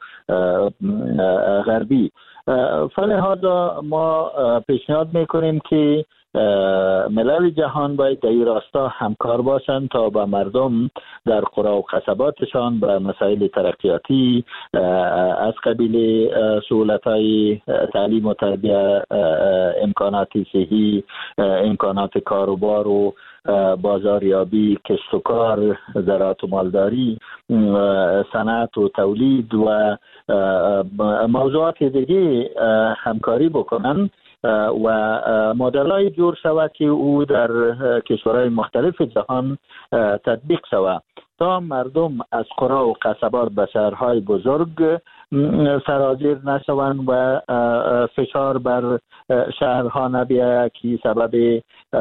غربی. فلهذا ما پیشنهاد میکنیم که ملل جهان باید در این راستا همکار باشند تا به مردم در قرا و قصباتشان به مسائل ترقیاتی از قبیل سهولت‌های تعلیم و تربیت، امکانات صحی، امکانات کاروبار و بازاریابی، کسب و کار، زراعت و مالداری، صنعت و تولید و موضوعات دیگه همکاری بکنن و مدل‌های جور شود که او در کشورهای مختلف جهان تطبیق شود تا مردم از قرا و قصبات به شهرهای بزرگ سرازیر نشوند و فشار بر شهرها نبیاید که سبب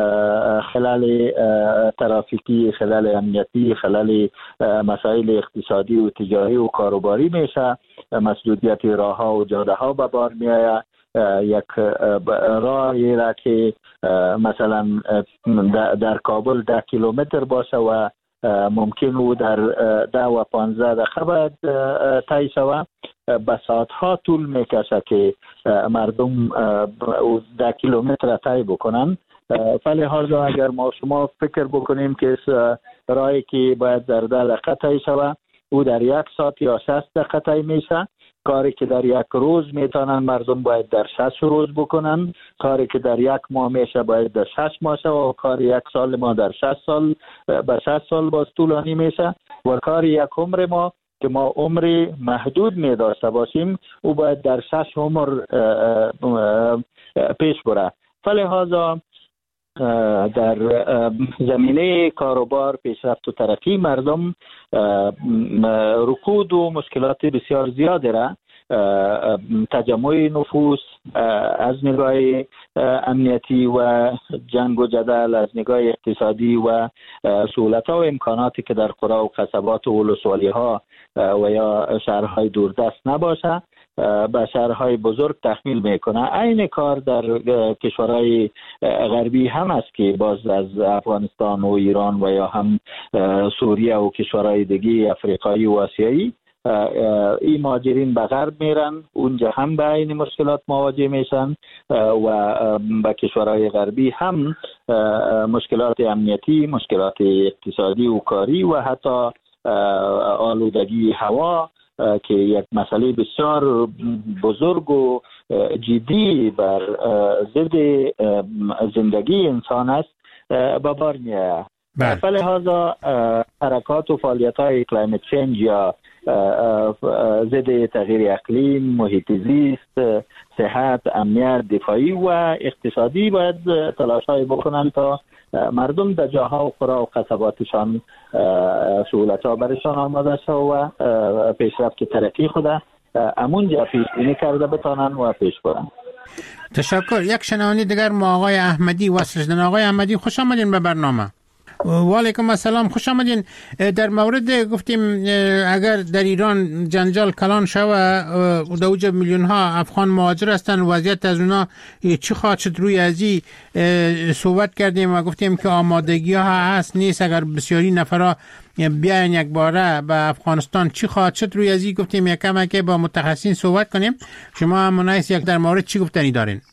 خلل ترافیکی، خلل امنیتی، خلل مسائل اقتصادی و تجاری و کاروباری میشه. مسدودیت راه‌ها و جاده‌ها به بار میآید. یک راهی را که مثلا در کابل ده کیلومتر باشه و ممکن او در ده و پانزده دقیقه باید طی شود، به ساعتها طول میکشه که مردم ده کیلومتر طی بکنن. فلهذا اگر ما شما فکر بکنیم که راهی که باید در ده دقیقه طی شود او در یک ساعت یا شصت دقیقه طی میشه، کاری که در یک روز میتونن مردم باید در شش روز بکنن، کاری که در یک ماه میشه باید در شش ماه شه و کاری یک سال ما در شش سال به شش سال باز طولانی میشه و کاری یک عمر ما که ما عمر محدود می داشته باشیم او باید در شش عمر پیش بره. فلهذا در زمینه کاروبار، پیشرفت و ترقی مردم رکود و مشکلات بسیار زیاده را تجمع نفوس از نگاه امنیتی و جنگ و جدل، از نگاه اقتصادی و سهولت‌ها و امکاناتی که در قرا و قصبات و ولسوالی‌ها و یا شهرهای دوردست نباشه به شهرهای بزرگ تحمیل میکنه. این کار در کشورهای غربی هم است که باز از افغانستان و ایران و یا هم سوریه و کشورهای دیگه افریقایی و آسیایی این مهاجرین به غرب میرن، اونجا هم به این مشکلات مواجه میشن و به کشورهای غربی هم مشکلات امنیتی، مشکلات اقتصادی و کاری و حتی آلودگی هوا که یک مسئله بسیار بزرگ و جدی بر ضد زندگی انسان است به بار میآید. فلهذا حرکات و فعالیت های کلایمت چینج یا ضد تغییر اقلیم، محیط زیست، صحت، امنیت، دفاعی و اقتصادی باید تلاش‌های بکنن تا مردم در جاها و قرا و قصباتشان سهولت‌ها برشان آماده شد و پیشرفت ترقی خود امونجا پیش بینی کرده بتانن و پیش برن. تشکر. یک شنونده دیگر ما آقای احمدی وصل شدن. آقای احمدی خوش آمدین به برنامه. و علیکم السلام، خوش آمدین. در مورد گفتیم اگر در ایران جنجال کلان شود و در اوج میلیون ها افغان مهاجر هستن، وضعیت از اونا چی خواهد شد، روی ازی صحبت کردیم و گفتیم که آمادگی ها هست نیست اگر بسیاری نفرها بیاین یک باره به افغانستان چی خواهد شد، روی ازی گفتیم یک کم که با متخصصین صحبت کنیم. شما هم منایس یک در مورد چی گفتنی دارین؟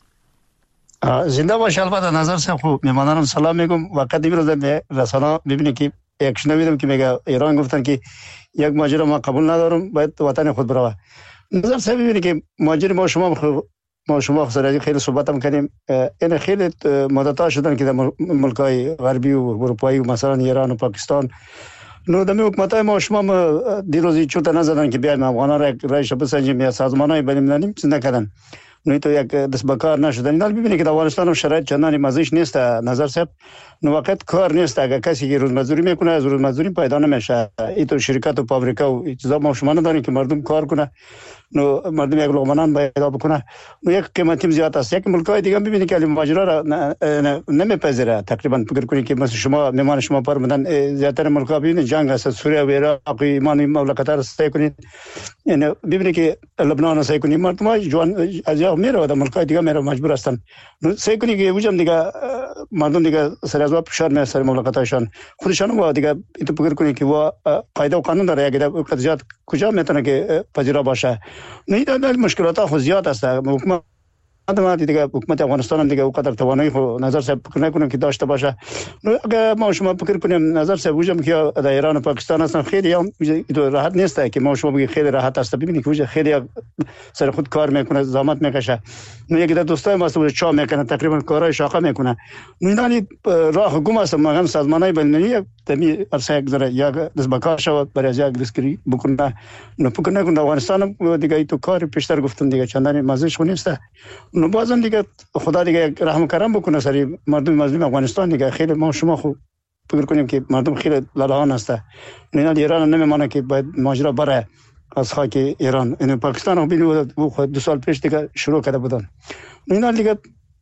زنده باشه. البته نظر سه خوب میمانم سلام میگم. وقت امروز به رسانه ببینید که یک شنیدم که میگه ایران گفتن که یک ماجرا ما قبول ندارم، باید وطن خود بروه. نظر سه ببینید که ماجرا ما شما ما شما خیلی خیلی صحبت هم کردیم. این خیلی مدت‌ها شدن که در ملک‌های غربی و اروپایی و مثلا ایران و پاکستان نو دمی حکومت‌های ما شما دیروزی چوت نزدن که بیایم افغانا را رایش بسنجیم یا سازمان‌های بین‌المللی چیز نکردن. نو تو یک دست به کار نشدن. اینا ببینید که در افغانستان شرایط چندانی مزه‌اش نیست. نظر صاحب نو وقت کار نیست. اگر کسی که روزمزدوری میکنه از روزمزدوری پیدا نمیشه. این تو شرکت و فابریکا و چیزا ما شما نداریم که مردم کار کنه. نو مردم یک لقمه پیدا بکنه. نو یک قیمتیم زیاد است. یک ملک‌های دیگه ببینید که ماجرا را نمیپذیره. تقریبا فکر کنید که مثل شما میمان شما فرمودن زیاتر ملک‌ها ببینید جنگ است، سوریه و عراق ایمان مملکت‌ها را سعی کنید. یعنی ببینید که لبنان را سعی کنید. مردم جوان از یا میره و ملک‌های دیگه میره مجبور هستن. نو سعی کنید که وجم دیگه مردم دیگه سر از فشار میاد سر مملکت‌هاشان. خودشان و دیگه اینو فکر کنید که وا قاعده و قانون داره. اگه قضیات کجا میتونه که پذیرا باشه. نه در مشکلات ها زیاد است. حکومت ما دیگه حکومت افغانستان هم دیگه اونقدر توانایی خو نظر صاحب فکر نکنم که داشته باشه. اگه ما شما فکر کنیم نظر صاحب وجم که در ایران و پاکستان هستن خیلی هم راحت نیست که ما شما بگید خیلی راحت است. ببینید که خیلی سر خود کار میکنه، زحمت میکشه. نه یک دوستای ما است چا میکنه تقریبا کارهای شاقه میکنه. نه راه گم است. ما هم سازمانای بین‌المللی تمی ارسه گذاره یا دست به کار شود برای از یک دستگیری بکنه. نه فکر نکنم افغانستان دیگه تو کار پیشتر گفتم دیگه چندانی مزه‌اش نیست. نو بازم دیگه خدا دیگه رحم و کرم بکنه سری مردم مظلوم افغانستان دیگه. خیلی ما شما خوب فکر کنیم که مردم خیلی لالهان هسته. اینا ایران نمیمانه که باید ماجرا بره از خاک ایران. این پاکستان هم ببینید دو سال پیش دیگه شروع کرده بودن. اینا دیگه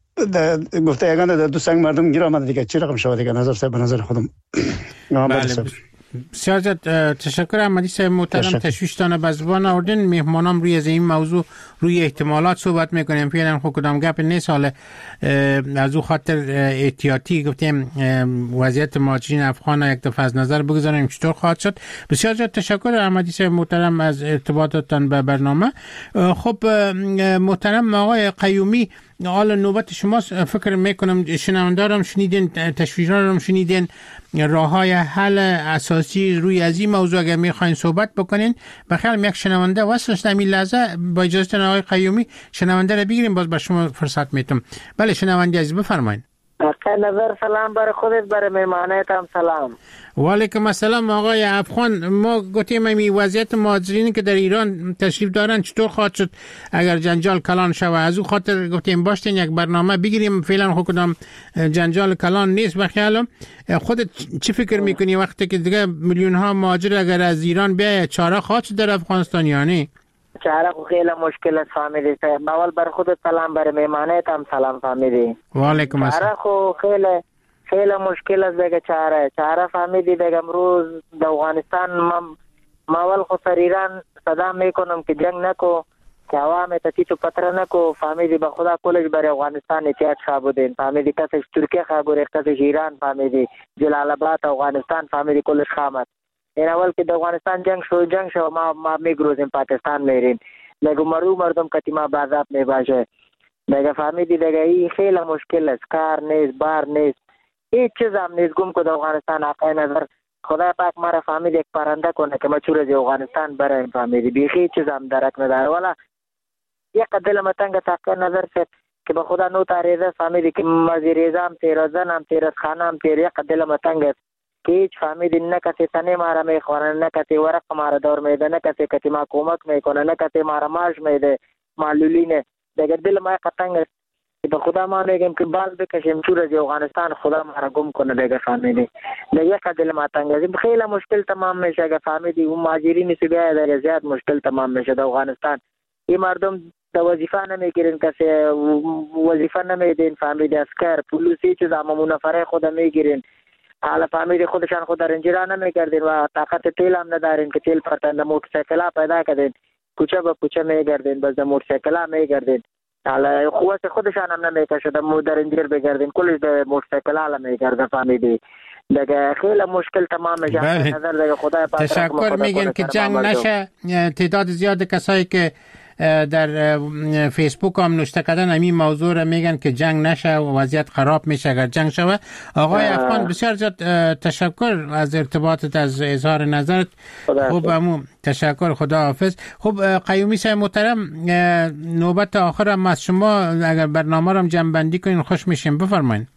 گفته یگانه در دو سنگ مردم گیر آمده دیگه چی رقم شود دیگه. نظر صاحب به نظر خودم. بله بسیار تشکر. احمدی صاحب محترم تشویشتان به زبان آوردین. میهمانام روی از این موضوع روی احتمالات صحبت میکنیم. فعلا خود کدام گپ نیست. حالا از او خاطر احتیاطی گفتیم وضعیت مهاجرین افغان یک دفعه از نظر بگذاریم چطور خواهد شد. بسیار زیاد تشکر احمدی صاحب محترم از ارتباطتان به برنامه. خب محترم آقای قیومی، حالا نوبت شماست. فکر میکنم شنوندارم شنیدین، تشویش‌ها شنیدین، راه‌های حل اساسی روی از این موضوع اگر میخواین صحبت بکنین. بخیر یک شنونده وصل شد همین لحظه. با اجازه آقای قیومی شنونده رو بگیریم باز به شما فرصت میتم. بله شنونده عزیز بفرمایید. آقای نظر سلام برای خودت، برای مهمانیت هم سلام. و علیکم السلام آقای افغان. ما گفتیم این وضعیت مهاجرین که در ایران تشریف دارن چطور خواهد شد اگر جنجال کلان شود. از او خاطر گفتیم باشین یک برنامه بگیریم. فعلا خود کدام جنجال کلان نیست. بخیال خودت چی فکر میکنی وقتی که دیگه میلیون ها مهاجر اگر از ایران بیاید چاره خواهد شد در افغانستان یا نه؟ چاره خیلی مشکل است فامیلی صاحب. اول برای خودت سلام، برای مهمانیت هم سلام فامیلی. و علیکم السلام. چاره خو خیلی خیلی مشکل است دیگه. چاره چاره فامیلی دیگه. امروز در افغانستان ما اول خو سر ایران صدا میکنم که جنگ نکو، که عوام تا چیچو پتر نکو. فامیلی به خدا کلش برای افغانستان احتیاط خوابودین. فامیلی کسش ترکیه خوابوده، کسش ایران، فامیلی جلال آباد افغانستان، فامیلی کلش خامد. این اول که در افغانستان جنگ شو جنگ شو ما ما میگروزیم پاکستان میریم. دیگه مرو مردم کتی ما بازاب میباشه. دیگه فامیلی دیگه این خیلی مشکل است. کار نیست، بار نیست، هیچ چیز هم نیست. گم که در افغانستان آقای نظر خدا پاک مرا فامیلی یک پرنده کنه که ما چور از افغانستان برایم. فامیلی بیخی چیز هم درک نداره. والا یک دل متنگ تاقه نظر سے که به خدا نو تاریزه فامیلی که مزیر ازام تیر زنم تیر خانم تیر یک دل متنگ است که هیچ فهمیدین، نه کسی تنه ما را میخوانه، نه کسی ورق ما را دور میده، نه کسی کسی ما کمک میکنه، نه کسی ما را معاش میده، معلولینه. دیگه دل ما قطنگ است. به خدا ما میگیم که باز بکشیم چور از افغانستان، خدا ما را گم کنه. دیگه فهمیدی دیگه دل ما تنگ است. خیلی مشکل تمام میشه اگه فهمیدی اون مهاجرین سی بیا در زیاد مشکل تمام میشه در افغانستان. این مردم د وظیفه نمیگیرین، کسی وظیفه نمیدین، فهمیدی اسکر پلیسی چیز اما منفره خود میگیرین. حالا فهمیدی خودشان خود رنجیرا نمیگردین و طاقت تیل هم ندارین که تیل پرتن موتورسیکل پیدا کردین، کوچه به کوچه میگردین، بس موتورسیکل میگردین. حالا خواست خودشان هم نمیکشد مو در رنجیر بگردین، کلش در موتورسیکل حالا میگرده. فهمیدی دیگه خیلی مشکل تمام میشه. نظر دیگه خدا پاک تشکر میگن که جنگ نشه. تعداد زیاد کسایی که در فیسبوک هم نوشته کردن همین موضوع را میگن که جنگ نشه و وضعیت خراب میشه اگر جنگ شود. آقای افغان بسیار زیاد تشکر از ارتباطت، از اظهار نظرت. خوب امو تشکر، خدا حافظ. خب قیومی صاحب محترم، نوبت آخر هم از شما، اگر برنامه را جمع بندی کنین خوش میشیم. بفرمایید.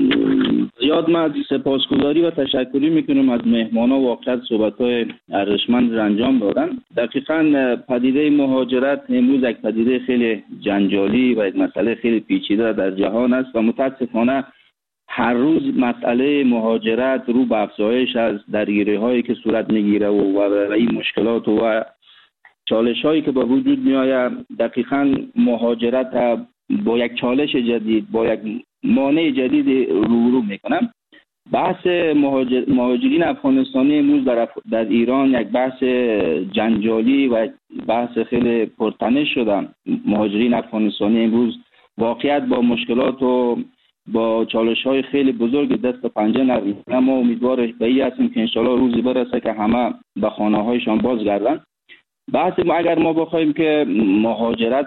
زیاد من سپاسگزاری و تشکری میکنم از مهمانا، واقعا صحبت‌های ارزشمند انجام دادن. دقیقاً پدیده مهاجرت امروز یک پدیده خیلی جنجالی و یک مسئله خیلی پیچیده در جهان است و متاسفانه هر روز مسئله مهاجرت رو به افزایش از درگیری‌هایی که صورت میگیره و, و این مشکلات و چالش‌هایی که به وجود میآید. دقیقاً مهاجرت با یک چالش جدید، با یک مانع جدید روبرو میکنم. بحث مهاجر، مهاجرین افغانستانی امروز در, اف... در ایران یک بحث جنجالی و بحث خیلی پرتنش شدن. مهاجرین افغانستانی امروز واقعیت با مشکلات و با چالش های خیلی بزرگ دست و پنجه نرم. ما امیدوار به این هستیم که انشالله روزی برسه که همه به خانه هایشان بازگردن. بحث ما اگر ما بخوایم که مهاجرت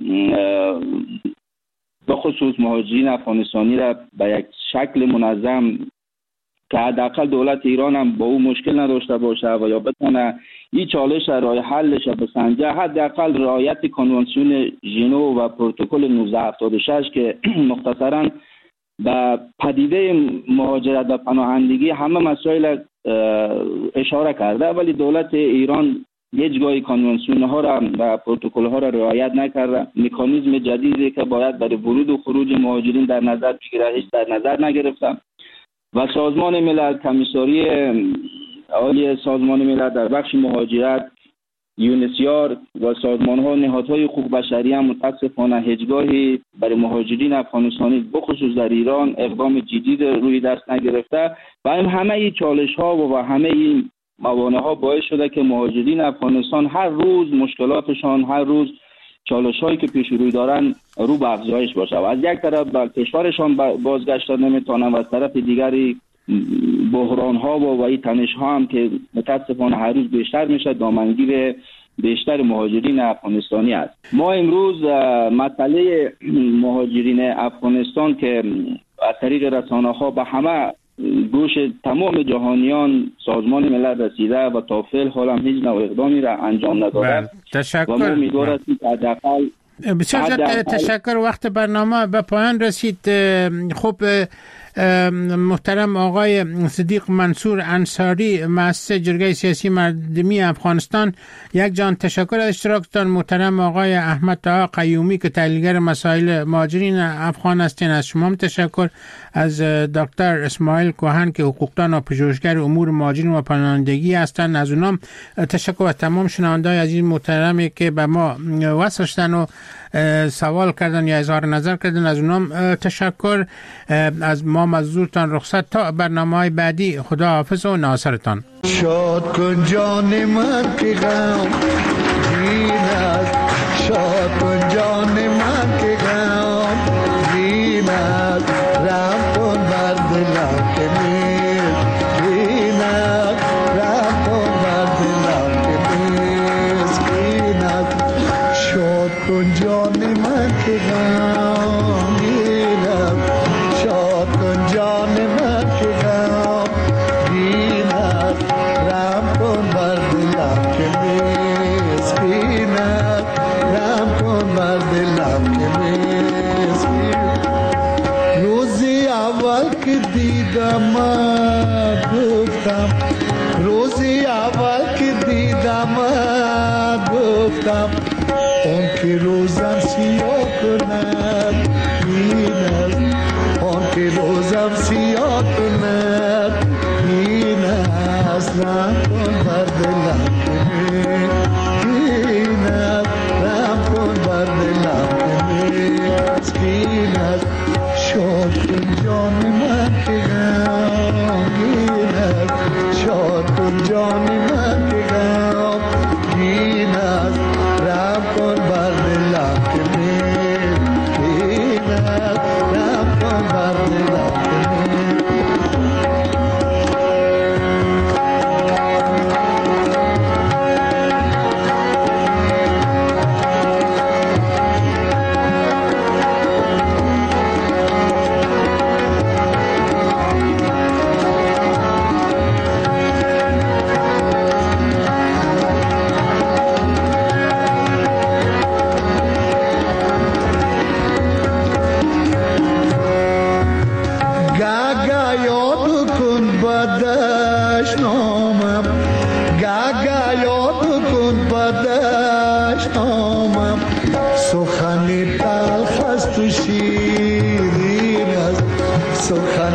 به خصوص مهاجرین افغانستانی را به یک شکل منظم که حداقل دولت ایران هم با او مشکل نداشته باشه و یا بتونه این چالش راه حلش بسنجه، حداقل رعایت کنوانسیون ژنو و پروتکل نوزده هفتاد و شش که مختصراً به پدیده مهاجرت و پناهندگی همه مسائل اشاره کرده، ولی دولت ایران هیچگاه کانونسیون ها را و پروتکل ها را رعایت نکرده. مکانیزم جدیدی که باید برای ورود و خروج مهاجرین در نظر بگیره هیچ در نظر نگرفتم و سازمان ملل، کمیساری عالی سازمان ملل در بخش مهاجرت، یونسیار و سازمان ها نهادهای حقوق بشری هم متاسفانه هیچگاهی برای مهاجرین افغانستانی بخصوص در ایران اقدام جدید روی دست نگرفته و هم همه این چالش ها و همه این موانع ها باعث شده که مهاجرین افغانستان هر روز مشکلاتشان، هر روز چالش هایی که پیش روی دارن رو به افزایش باشه و از یک طرف به کشورشان بازگشت نمیتونن و از طرف دیگری بحران ها و این تنش ها هم که متاسفانه هر روز بیشتر میشه دامنگیر بیشتر مهاجرین افغانستانی است. ما امروز مسئله مهاجرین افغانستان که از طریق رسانه ها به همه گوش تمام جهانیان سازمان ملل رسیده و تا فعل حال هم هیچ نوع اقدامی را انجام نداده. تشکر. و ما امیدوار هستیم که حداقل بسیار تشکر. وقت برنامه به پایان رسید. خب محترم آقای صدیق منصور انصاری، مؤسس جرگه سیاسی مردمی افغانستان، یک جان تشکر از اشتراکتان. محترم آقای احمد طاها قیومی که تحلیلگر مسائل مهاجرین افغان هستین، از شما هم تشکر. از دکتر اسماعیل کوهن که حقوقدان و پژوهشگر امور مهاجرین و پناهندگی هستند، از اونام تشکر. از تمام شنونده‌های عزیز محترمی که به ما وصل شدن و سوال کردن یا اظهار نظر کردن، از اونام تشکر. از ما مزدورتان رخصت تا برنامه‌های بعدی. خدا حافظ و ناصرتان. شاد کن جان من که غم زینت، شاد کن جان من که غم زینت، رحم کن بر دلم که مسکینت، رحم کن بر دلم که مسکینت، شاد کن جان من که غم زینت، شاد کن جان من که غم زینت، رحم کن بر دلم که مسکینت، رحم کن بر دلم که مسکینت. روزی اول که دیدم گفت گفتم روزی اول که دیدم گفتم اون که روزم سیاه کند این است اون که روزم سیاه کند این است رم کن بر دلم این است رم کن بر دلم این است شاد کن جان من که غمگین است شاد کن جان من که غمگین است رم کن بر دلم که این است رم کن بر دلم که سخن تلخ است و شیرین است سخن